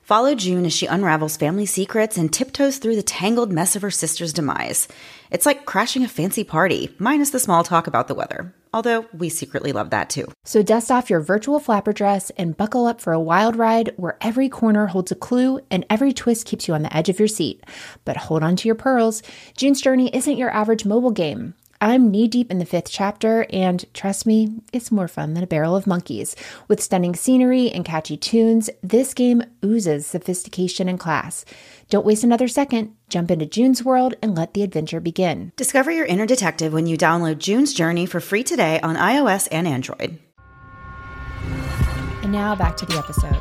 Follow June as she unravels family secrets and tiptoes through the tangled mess of her sister's demise. It's like crashing a fancy party, minus the small talk about the weather. Although we secretly love that too. So dust off your virtual flapper dress and buckle up for a wild ride where every corner holds a clue and every twist keeps you on the edge of your seat. But hold on to your pearls. June's Journey isn't your average mobile game. I'm knee-deep in the fifth chapter, and trust me, it's more fun than a barrel of monkeys. With stunning scenery and catchy tunes, this game oozes sophistication and class. Don't waste another second. Jump into June's world and let the adventure begin. Discover your inner detective when you download June's Journey for free today on iOS and Android. And now back to the episode.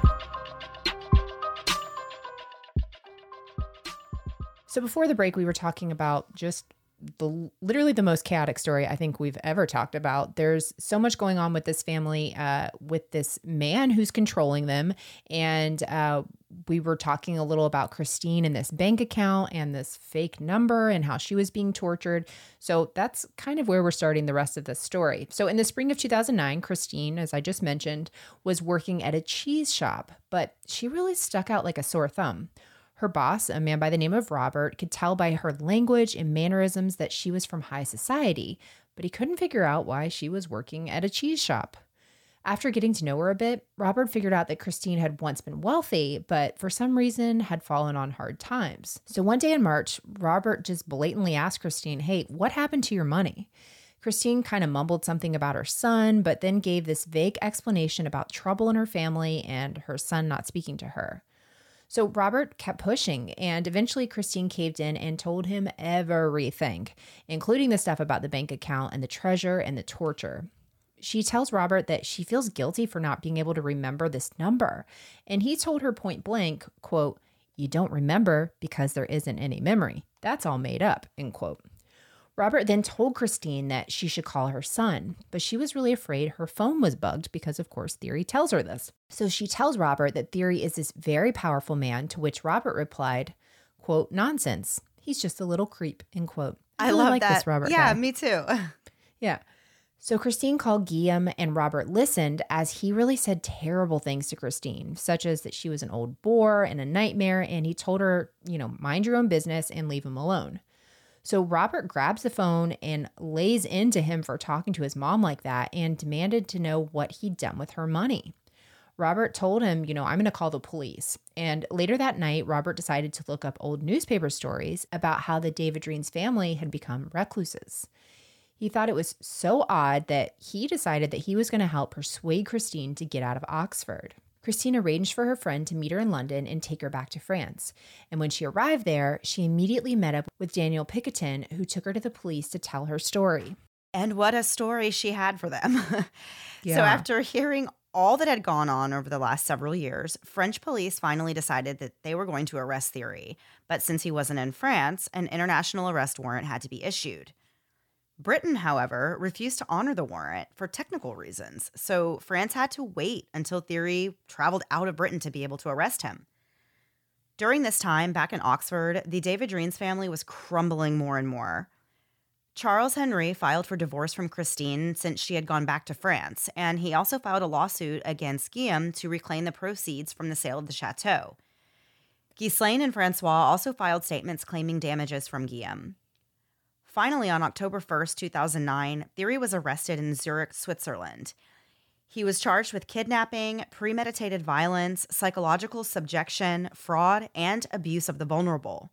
So before the break, we were talking about just the literally the most chaotic story I think we've ever talked about. There's so much going on with this family, uh, with this man who's controlling them. And uh, we were talking a little about Christine and this bank account and this fake number and how she was being tortured. So that's kind of where we're starting the rest of the story. So in the spring of two thousand nine, Christine, as I just mentioned, was working at a cheese shop, but she really stuck out like a sore thumb. Her boss, a man by the name of Robert, could tell by her language and mannerisms that she was from high society, but he couldn't figure out why she was working at a cheese shop. After getting to know her a bit, Robert figured out that Christine had once been wealthy, but for some reason had fallen on hard times. So one day in March, Robert just blatantly asked Christine, "Hey, what happened to your money?" Christine kind of mumbled something about her son, but then gave this vague explanation about trouble in her family and her son not speaking to her. So Robert kept pushing, and eventually Christine caved in and told him everything, including the stuff about the bank account and the treasure and the torture. She tells Robert that she feels guilty for not being able to remember this number, and he told her point blank, quote, "You don't remember because there isn't any memory. That's all made up," end quote. Robert then told Christine that she should call her son, but she was really afraid her phone was bugged because, of course, Theory tells her this. So she tells Robert that Theory is this very powerful man, to which Robert replied, quote, "Nonsense. He's just a little creep," end quote. I, I really love like that. This Robert yeah, guy. me too. Yeah. So Christine called Guillaume, and Robert listened as he really said terrible things to Christine, such as that she was an old bore and a nightmare, and he told her, you know, mind your own business and leave him alone. So Robert grabs the phone and lays into him for talking to his mom like that and demanded to know what he'd done with her money. Robert told him, you know, "I'm going to call the police." And later that night, Robert decided to look up old newspaper stories about how the Davidreens family had become recluses. He thought it was so odd that he decided that he was going to help persuade Christine to get out of Oxford. Christine arranged for her friend to meet her in London and take her back to France. And when she arrived there, she immediately met up with Daniel Picatin, who took her to the police to tell her story. And what a story she had for them. Yeah. So after hearing all that had gone on over the last several years, French police finally decided that they were going to arrest Theory. But since he wasn't in France, an international arrest warrant had to be issued. Britain, however, refused to honor the warrant for technical reasons, so France had to wait until Theory traveled out of Britain to be able to arrest him. During this time, back in Oxford, the Davidreens family was crumbling more and more. Charles Henry filed for divorce from Christine since she had gone back to France, and he also filed a lawsuit against Guillaume to reclaim the proceeds from the sale of the chateau. Ghislaine and Francois also filed statements claiming damages from Guillaume. Finally, on October first, two thousand nine, Theory was arrested in Zurich, Switzerland. He was charged with kidnapping, premeditated violence, psychological subjection, fraud, and abuse of the vulnerable.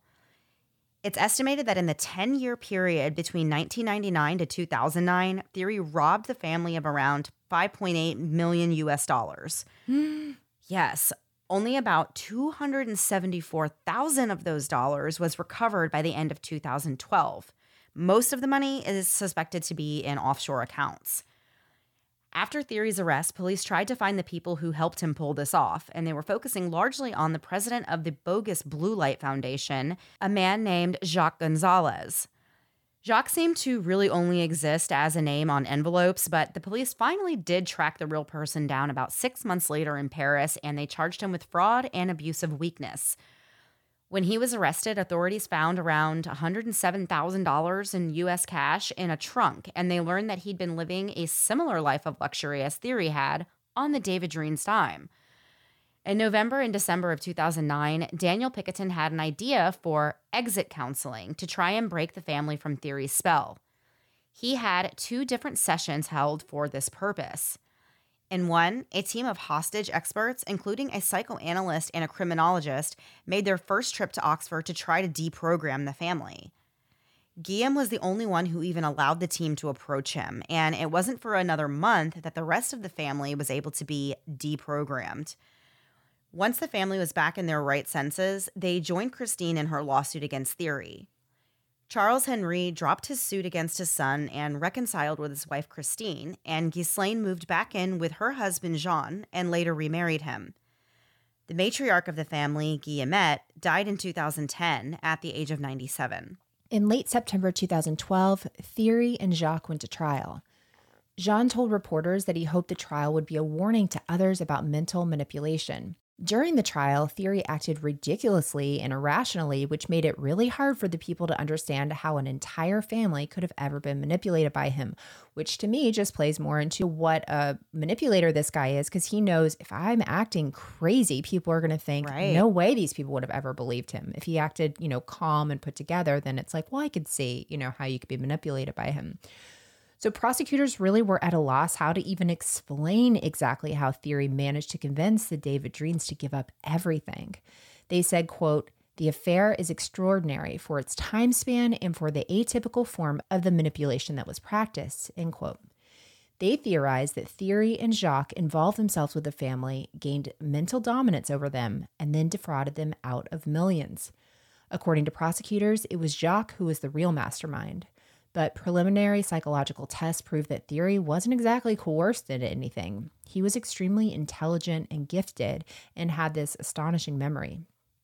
It's estimated that in the ten-year period between nineteen ninety-nine to two thousand nine, Theory robbed the family of around five point eight million U S dollars. Yes, only about two hundred seventy-four thousand of those dollars was recovered by the end of two thousand twelve. Most of the money is suspected to be in offshore accounts. After Theory's arrest, police tried to find the people who helped him pull this off, and they were focusing largely on the president of the bogus Blue Light Foundation, a man named Jacques Gonzalez. Jacques seemed to really only exist as a name on envelopes, but the police finally did track the real person down about six months later in Paris, and they charged him with fraud and abuse of weakness. When he was arrested, authorities found around one hundred seven thousand dollars in U S cash in a trunk, and they learned that he'd been living a similar life of luxury as Theory had on the Davidreens' dime. In November and December of two thousand nine, Daniel Picketon had an idea for exit counseling to try and break the family from Thiry's spell. He had two different sessions held for this purpose. In one, a team of hostage experts, including a psychoanalyst and a criminologist, made their first trip to Oxford to try to deprogram the family. Guillaume was the only one who even allowed the team to approach him, and it wasn't for another month that the rest of the family was able to be deprogrammed. Once the family was back in their right senses, they joined Christine in her lawsuit against Thiry. Charles Henry dropped his suit against his son and reconciled with his wife Christine, and Ghislaine moved back in with her husband Jean and later remarried him. The matriarch of the family, Guillemette, died in two thousand ten at the age of ninety-seven. In late September two thousand twelve, Thiry and Jacques went to trial. Jean told reporters that he hoped the trial would be a warning to others about mental manipulation. During the trial, Thiry acted ridiculously and irrationally, which made it really hard for the people to understand how an entire family could have ever been manipulated by him, which to me just plays more into what a manipulator this guy is, because he knows if I'm acting crazy, people are going to think, right. No way these people would have ever believed him. If he acted, you know, calm and put together, then it's like, well, I could see, you know, how you could be manipulated by him. So prosecutors really were at a loss how to even explain exactly how Thiry managed to convince the Davidreens to give up everything. They said, quote, "The affair is extraordinary for its time span and for the atypical form of the manipulation that was practiced," end quote. They theorized that Thiry and Jacques involved themselves with the family, gained mental dominance over them, and then defrauded them out of millions. According to prosecutors, it was Jacques who was the real mastermind. But preliminary psychological tests proved that Thiry wasn't exactly coerced into anything. He was extremely intelligent and gifted and had this astonishing memory.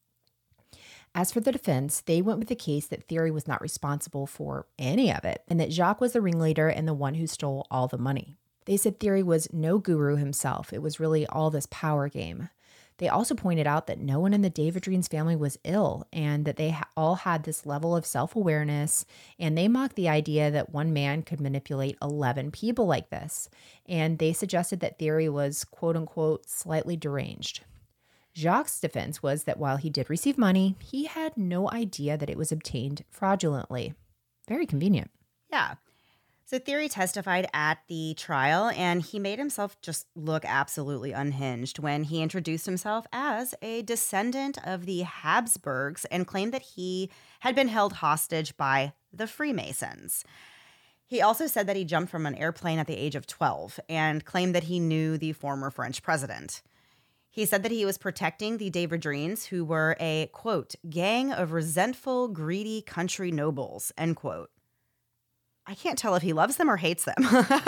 As for the defense, they went with the case that Thiry was not responsible for any of it and that Jacques was the ringleader and the one who stole all the money. They said Thiry was no guru himself. It was really all this power game. They also pointed out that no one in the Davidreens family was ill and that they ha- all had this level of self-awareness, and they mocked the idea that one man could manipulate eleven people like this, and they suggested that Thiry was quote-unquote slightly deranged. Jacques' defense was that while he did receive money, he had no idea that it was obtained fraudulently. Very convenient. Yeah. So Thiry testified at the trial, and he made himself just look absolutely unhinged when he introduced himself as a descendant of the Habsburgs and claimed that he had been held hostage by the Freemasons. He also said that he jumped from an airplane at the age of twelve and claimed that he knew the former French president. He said that he was protecting the Davidreens, who were a, quote, gang of resentful, greedy country nobles, end quote. I can't tell if he loves them or hates them.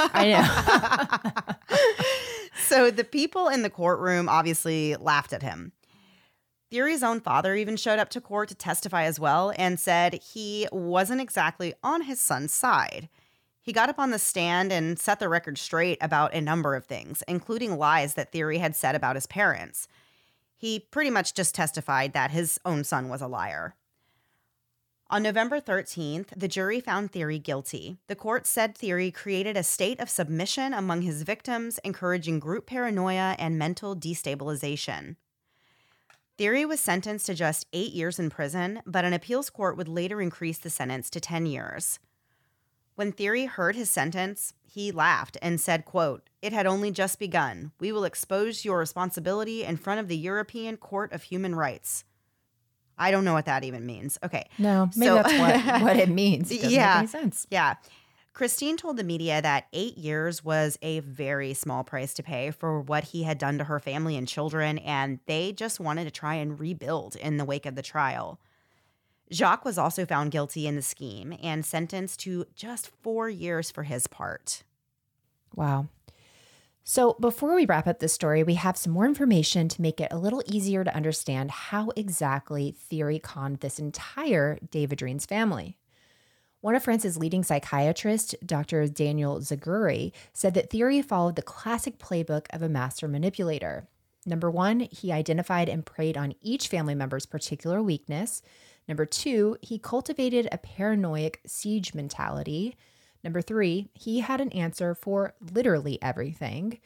I know. So the people in the courtroom obviously laughed at him. Thiry's own father even showed up to court to testify as well and said he wasn't exactly on his son's side. He got up on the stand and set the record straight about a number of things, including lies that Thiry had said about his parents. He pretty much just testified that his own son was a liar. On November thirteenth, the jury found Thiry guilty. The court said Thiry created a state of submission among his victims, encouraging group paranoia and mental destabilization. Thiry was sentenced to just eight years in prison, but an appeals court would later increase the sentence to ten years. When Thiry heard his sentence, he laughed and said, quote, "It had only just begun. We will expose your responsibility in front of the European Court of Human Rights." I don't know what that even means. Okay. No, maybe so, that's what, what it means. It doesn't yeah, make any sense. Yeah. Christine told the media that eight years was a very small price to pay for what he had done to her family and children, and they just wanted to try and rebuild in the wake of the trial. Jacques was also found guilty in the scheme and sentenced to just four years for his part. Wow. So before we wrap up this story, we have some more information to make it a little easier to understand how exactly Thiry conned this entire Davidreens family. One of France's leading psychiatrists, Doctor Daniel Zaguri, said that Thiry followed the classic playbook of a master manipulator. Number one, he identified and preyed on each family member's particular weakness. Number two, he cultivated a paranoid siege mentality. Number three, he had an answer for literally everything.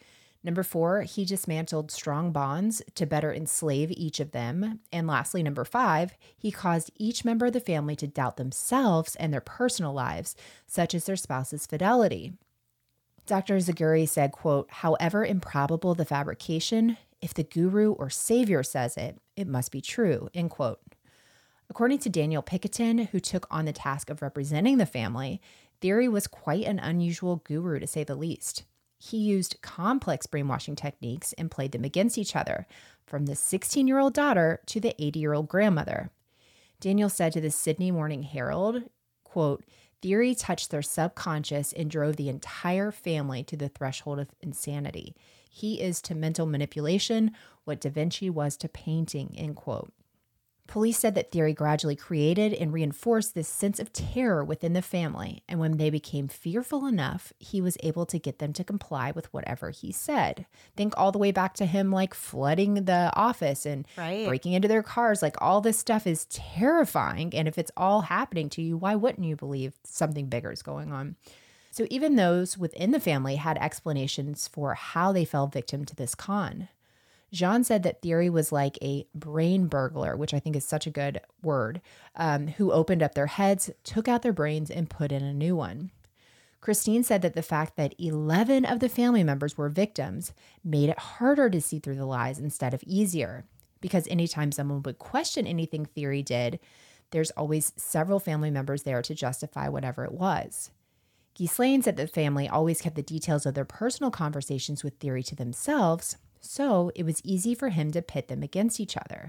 Number four, he dismantled strong bonds to better enslave each of them. And lastly, number five, he caused each member of the family to doubt themselves and their personal lives, such as their spouse's fidelity. Doctor Zaguri said, quote, however improbable the fabrication, if the guru or savior says it, it must be true, end quote. According to Daniel Picketon, who took on the task of representing the family, Thiry was quite an unusual guru, to say the least. He used complex brainwashing techniques and played them against each other, from the sixteen-year-old daughter to the eighty-year-old grandmother. Daniel said to the Sydney Morning Herald, quote, Thiry touched their subconscious and drove the entire family to the threshold of insanity. He is to mental manipulation what Da Vinci was to painting, end quote. Police said that Thiry gradually created and reinforced this sense of terror within the family, and when they became fearful enough, he was able to get them to comply with whatever he said. Think all the way back to him like flooding the office and right. breaking into their cars. Like all this stuff is terrifying, and if it's all happening to you, why wouldn't you believe something bigger is going on? So even those within the family had explanations for how they fell victim to this con. Jean said that Thiry was like a brain burglar, which I think is such a good word, um, who opened up their heads, took out their brains, and put in a new one. Christine said that the fact that eleven of the family members were victims made it harder to see through the lies instead of easier, because anytime someone would question anything Thiry did, there's always several family members there to justify whatever it was. Ghislaine said that the family always kept the details of their personal conversations with Thiry to themselves, so it was easy for him to pit them against each other.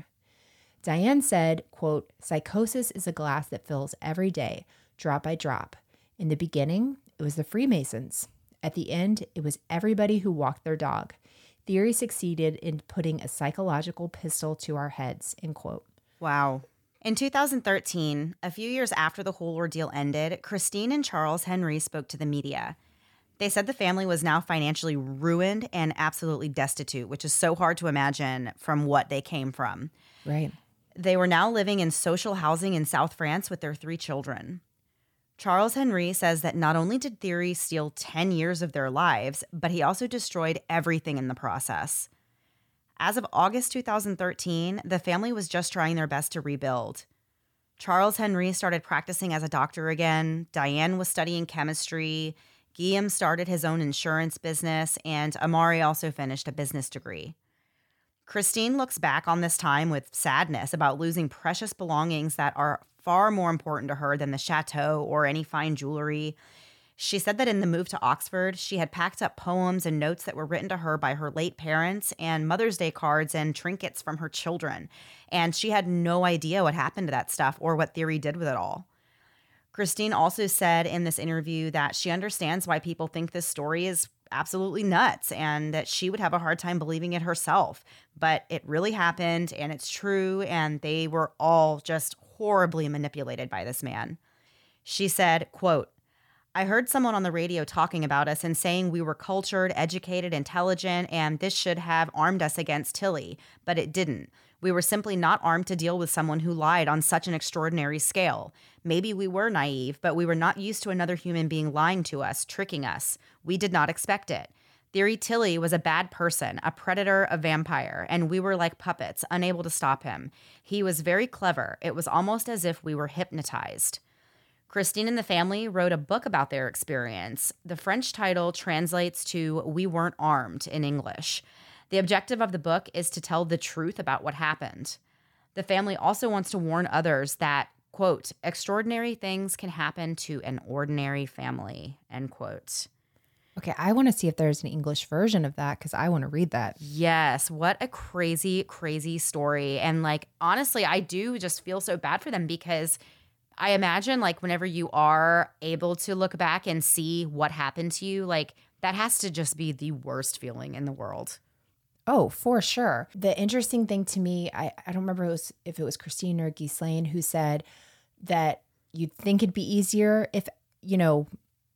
Diane said, quote, psychosis is a glass that fills every day, drop by drop. In the beginning, it was the Freemasons. At the end, it was everybody who walked their dog. Thiry succeeded in putting a psychological pistol to our heads, end quote. Wow. In two thousand thirteen, a few years after the whole ordeal ended, Christine and Charles Henry spoke to the media. They said the family was now financially ruined and absolutely destitute, which is so hard to imagine from what they came from. Right. They were now living in social housing in South France with their three children. Charles Henry says that not only did Thiry steal ten years of their lives, but he also destroyed everything in the process. As of August two thousand thirteen, the family was just trying their best to rebuild. Charles Henry started practicing as a doctor again. Diane was studying chemistry. Guillaume started his own insurance business, and Amari also finished a business degree. Christine looks back on this time with sadness about losing precious belongings that are far more important to her than the chateau or any fine jewelry. She said that in the move to Oxford, she had packed up poems and notes that were written to her by her late parents and Mother's Day cards and trinkets from her children, and she had no idea what happened to that stuff or what Thiry did with it all. Christine also said in this interview that she understands why people think this story is absolutely nuts and that she would have a hard time believing it herself. But it really happened and it's true, and they were all just horribly manipulated by this man. She said, quote, I heard someone on the radio talking about us and saying we were cultured, educated, intelligent, and this should have armed us against Tilly, but it didn't. We were simply not armed to deal with someone who lied on such an extraordinary scale. Maybe we were naive, but we were not used to another human being lying to us, tricking us. We did not expect it. Thiry Tilly was a bad person, a predator, a vampire, and we were like puppets, unable to stop him. He was very clever. It was almost as if we were hypnotized. Christine and the family wrote a book about their experience. The French title translates to We Weren't Armed in English. The objective of the book is to tell the truth about what happened. The family also wants to warn others that, quote, extraordinary things can happen to an ordinary family, end quote. Okay, I want to see if there's an English version of that because I want to read that. Yes, what a crazy, crazy story. And like, honestly, I do just feel so bad for them because I imagine like whenever you are able to look back and see what happened to you, like that has to just be the worst feeling in the world. Oh, for sure. The interesting thing to me, I, I don't remember if it, was, if it was Christine or Ghislaine who said that you'd think it'd be easier if, you know,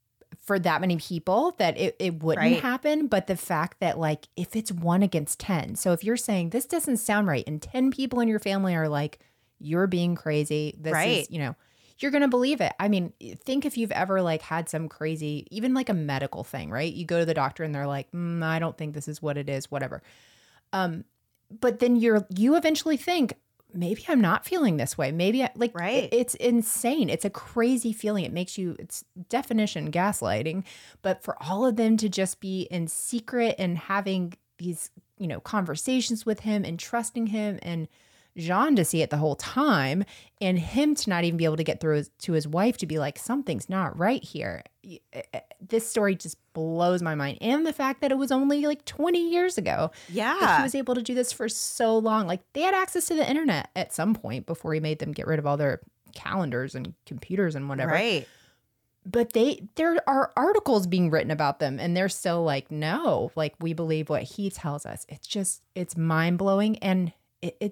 for that many people that it, it wouldn't right. happen. But the fact that like, if it's one against ten, so if you're saying this doesn't sound right and ten people in your family are like, you're being crazy, this right. is, you know, you're going to believe it. I mean, think if you've ever like had some crazy, even like a medical thing, right? You go to the doctor and they're like, mm, I don't think this is what it is, whatever. Um, but then you're, you eventually think, maybe I'm not feeling this way. Maybe I, like, Right. it- it's insane. It's a crazy feeling. It makes you, it's definition gaslighting, but for all of them to just be in secret and having these, you know, conversations with him and trusting him, and Jean to see it the whole time, and him to not even be able to get through his, to his wife to be like, something's not right here. This story just blows my mind. And the fact that it was only like twenty years ago that he Yeah. was able to do this for so long. Like they had access to the internet at some point before he made them get rid of all their calendars and computers and whatever. Right. But they there are articles being written about them, and they're still like, no, like we believe what he tells us. It's just, it's mind blowing. And it, it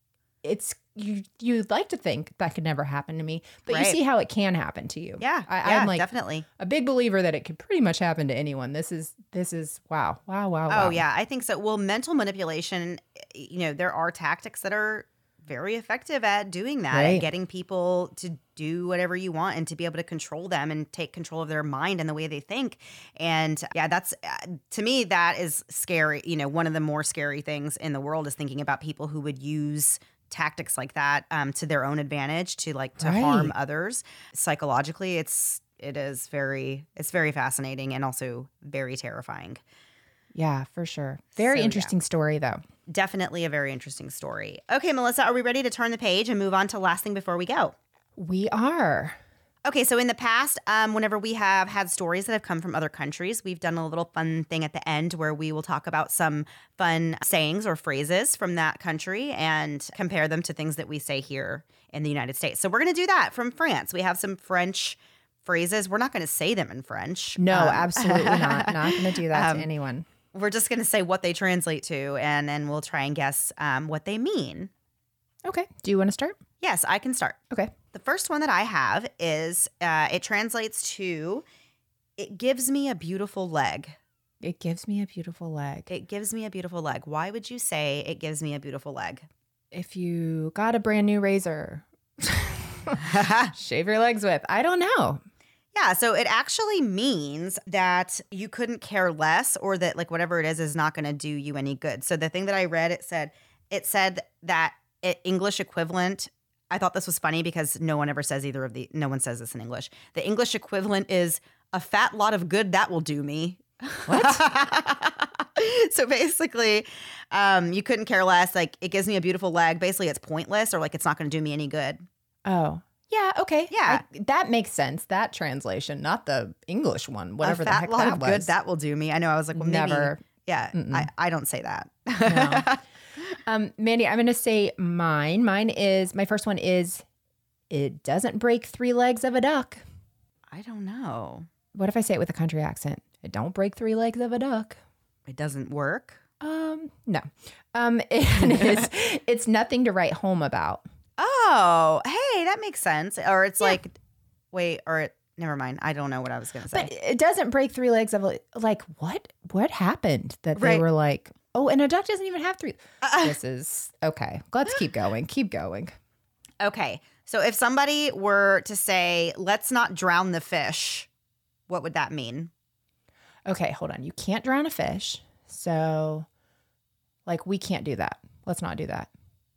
it's you you'd like to think that could never happen to me, but Right. you see how it can happen to you. Yeah. I, yeah, I'm like definitely. a big believer that it could pretty much happen to anyone. This is this is wow, wow, wow, wow. Oh, yeah. I think so. Well, mental manipulation, you know, there are tactics that are very effective at doing that, Right. at getting people to do whatever you want and to be able to control them and take control of their mind and the way they think. And yeah, that's, uh, to me, that is scary. You know, one of the more scary things in the world is thinking about people who would use tactics like that um, to their own advantage, to like to Right. harm others psychologically. It's it is very it's very fascinating and also very terrifying. Yeah, for sure. Very So, yeah. interesting story though. Definitely a very interesting story. Okay, Melissa, are we ready to turn the page and move on to last thing before we go? We are. Okay, so in the past, um, whenever we have had stories that have come from other countries, we've done a little fun thing at the end where we will talk about some fun sayings or phrases from that country and compare them to things that we say here in the United States. So we're going to do that from France. We have some French phrases. We're not going to say them in French. No, Um, absolutely not. Not going to do that Um, to anyone. We're just going to say what they translate to, and then we'll try and guess um, what they mean. Okay. Do you want to start? Yes, I can start. Okay. The first one that I have is uh, it translates to, it gives me a beautiful leg. It gives me a beautiful leg. It gives me a beautiful leg. Why would you say it gives me a beautiful leg? If you got a brand new razor, shave your legs with. I don't know. Yeah, so it actually means that you couldn't care less, or that like whatever it is is not going to do you any good. So the thing that I read, it said it said that it, English equivalent, I thought this was funny because no one ever says either of the, no one says this in English. The English equivalent is a fat lot of good that will do me. What? So basically, um, you couldn't care less. Like, it gives me a beautiful leg. Basically, it's pointless, or like it's not going to do me any good. Oh. Yeah, okay. Yeah. I- that makes sense. That translation, not the English one, whatever a the fat heck lot that of was. good that will do me. I know. I was like, well, maybe. Never. Yeah, Mm-mm. I, I don't say that. No. Um, Mandy, I'm going to say mine. Mine is, my first one is, it doesn't break three legs of a duck. I don't know. What if I say it with a country accent? It don't break three legs of a duck. It doesn't work. Um, no. Um, it is, it's nothing to write home about. Oh, hey, that makes sense. Or it's Yeah. like, wait, or it, never mind. I don't know what I was going to say. But it doesn't break three legs of a, like, what, what happened that they Right. were like, oh, and a duck doesn't even have three. Uh, This is, okay, let's keep going. Keep going. okay. So if somebody were to say, let's not drown the fish, what would that mean? Okay, hold on. You can't drown a fish. So, like, we can't do that. Let's not do that.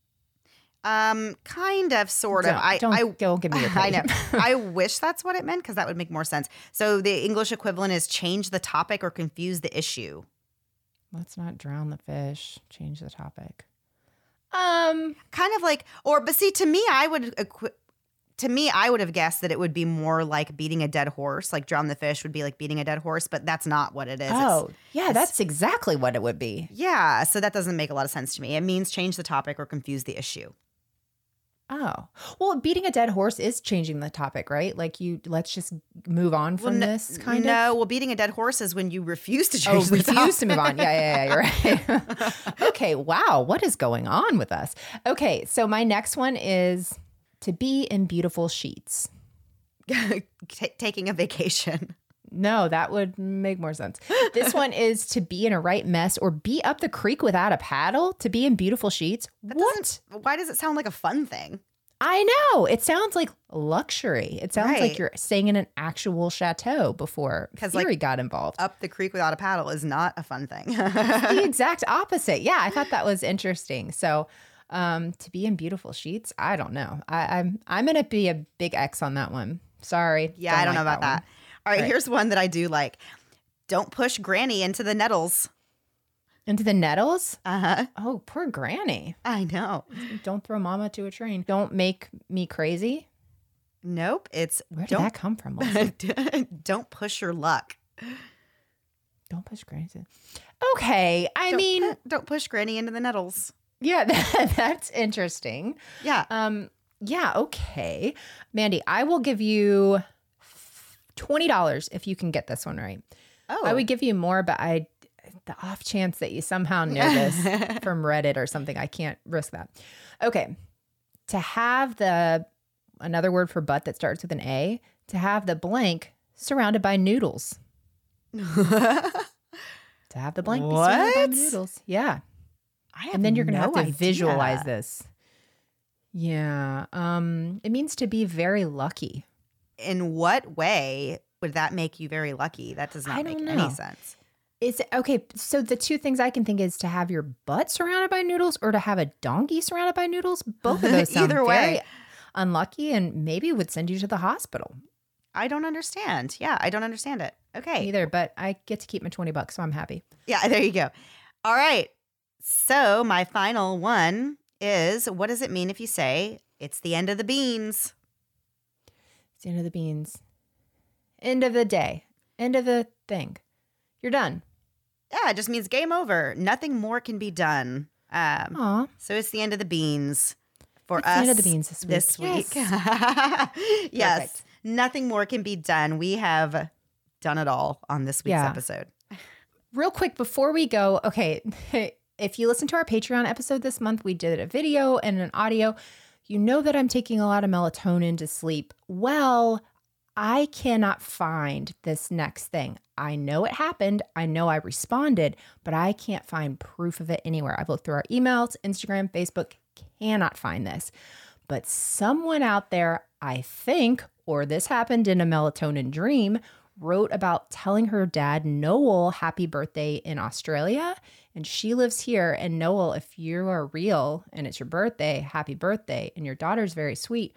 Um, kind of, sort of. Don't, I, don't I, go give me your I page. know. I wish that's what it meant, because that would make more sense. So the English equivalent is change the topic or confuse the issue. Let's not drown the fish. Change the topic. Um, Kind of like, or, but see, to me, I would, equi- to me, I would have guessed that it would be more like beating a dead horse. Like drown the fish would be like beating a dead horse, but that's not what it is. It's- oh, yeah, it's- that's exactly what it would be. yeah. So that doesn't make a lot of sense to me. It means change the topic or confuse the issue. Oh, well, beating a dead horse is changing the topic, right? Like you, let's just move on from Well, n- this kind no, of. well, beating a dead horse is when you refuse to Oh, change the refuse to topic. move on. Yeah, yeah, yeah, you're right. Okay, wow, what is going on with us? Okay, so my next one is to be in beautiful sheets. Ta taking a vacation. No, that would make more sense. This one is to be in a right mess or be up the creek without a paddle. To be in beautiful sheets. That What? doesn't- Why does it sound like a fun thing? I know. It sounds like luxury. It sounds Right. like you're staying in an actual chateau before Theory like, got involved. Up the creek without a paddle is not a fun thing. The exact opposite. Yeah, I thought that was interesting. So um, to be in beautiful sheets, I don't know. I, I'm I'm going to be a big X on that one. Sorry. Yeah, I don't like know about that. one. All right, Right. here's one that I do like. Don't push Granny into the nettles. Into the nettles? Uh-huh. Oh, poor Granny. I know. Don't throw mama to a train. Don't make me crazy. Nope. It's Where did don't, that come from, Melissa? don't push your luck. Don't push crazy. Okay. I Don't mean, pu- don't push Granny into the nettles. yeah, that, that's interesting. Yeah. Um, yeah, okay. Mandy, I will give you twenty dollars if you can get this one right. Oh. I would give you more, but I the off chance that you somehow know this from Reddit or something, I can't risk that. Okay. To have the another word for butt that starts with an A, to have the blank surrounded by noodles. To have the blank be surrounded by What? noodles. Yeah. I have And then you're going to no have to idea. visualize this. Yeah. Um, it means to be very lucky. In what way would that make you very lucky? That does not I make don't any know. sense. Is okay. So the two things I can think is to have your butt surrounded by noodles or to have a donkey surrounded by noodles. Both of those sound Either very way. unlucky and maybe would send you to the hospital. I don't understand. Yeah, I don't understand it. Okay. Either, but I get to keep my twenty bucks, so I'm happy. Yeah, there you go. All right. So my final one is, what does it mean if you say it's the end of the beans? It's the end of the beans. End of the day. End of the thing. You're done. Yeah, it just means game over. Nothing more can be done. Um, Aw. so it's the end of the beans for It's the us end of the beans this week. This week. Yes. Yes. Perfect. Nothing more can be done. We have done it all on this week's Yeah. episode. Real quick before we go, okay, if you listen to our Patreon episode this month, we did a video and an audio. You know that I'm taking a lot of melatonin to sleep. Well, I cannot find this next thing. I know it happened. I know I responded, but I can't find proof of it anywhere. I've looked through our emails, Instagram, Facebook, cannot find this. But someone out there, I think, or this happened in a melatonin dream, wrote about telling her dad, Noel, happy birthday in Australia. And she lives here. And Noel, if you are real and it's your birthday, happy birthday. And your daughter's very sweet.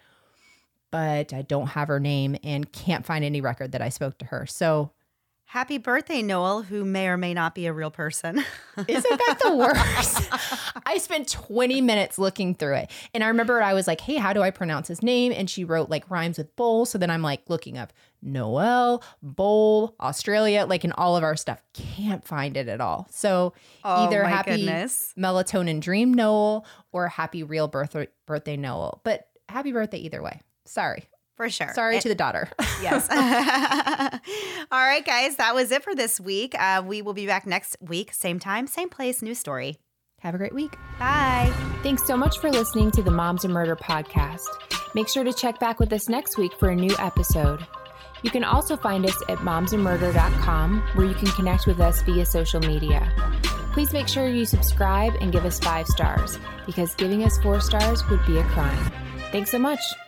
But I don't have her name and can't find any record that I spoke to her. So Happy birthday, Noel, who may or may not be a real person. isn't that the worst? I spent twenty minutes looking through it. And I remember I was like, hey, how do I pronounce his name? And she wrote like rhymes with bowl. So then I'm like looking up Noel, bowl, Australia, like in all of our stuff. Can't find it at all. So Oh, either my happy goodness. melatonin dream Noel or happy real birthday, birthday Noel. But happy birthday either way. Sorry. For sure. Sorry It- to the daughter. Yes. All right, guys, that was it for this week. Uh, we will be back next week, same time, same place, new story. Have a great week. Bye. Thanks so much for listening to the Moms and Murder podcast. Make sure to check back with us next week for a new episode. You can also find us at moms and murder dot com, where you can connect with us via social media. Please make sure you subscribe and give us five stars, because giving us four stars would be a crime. Thanks so much.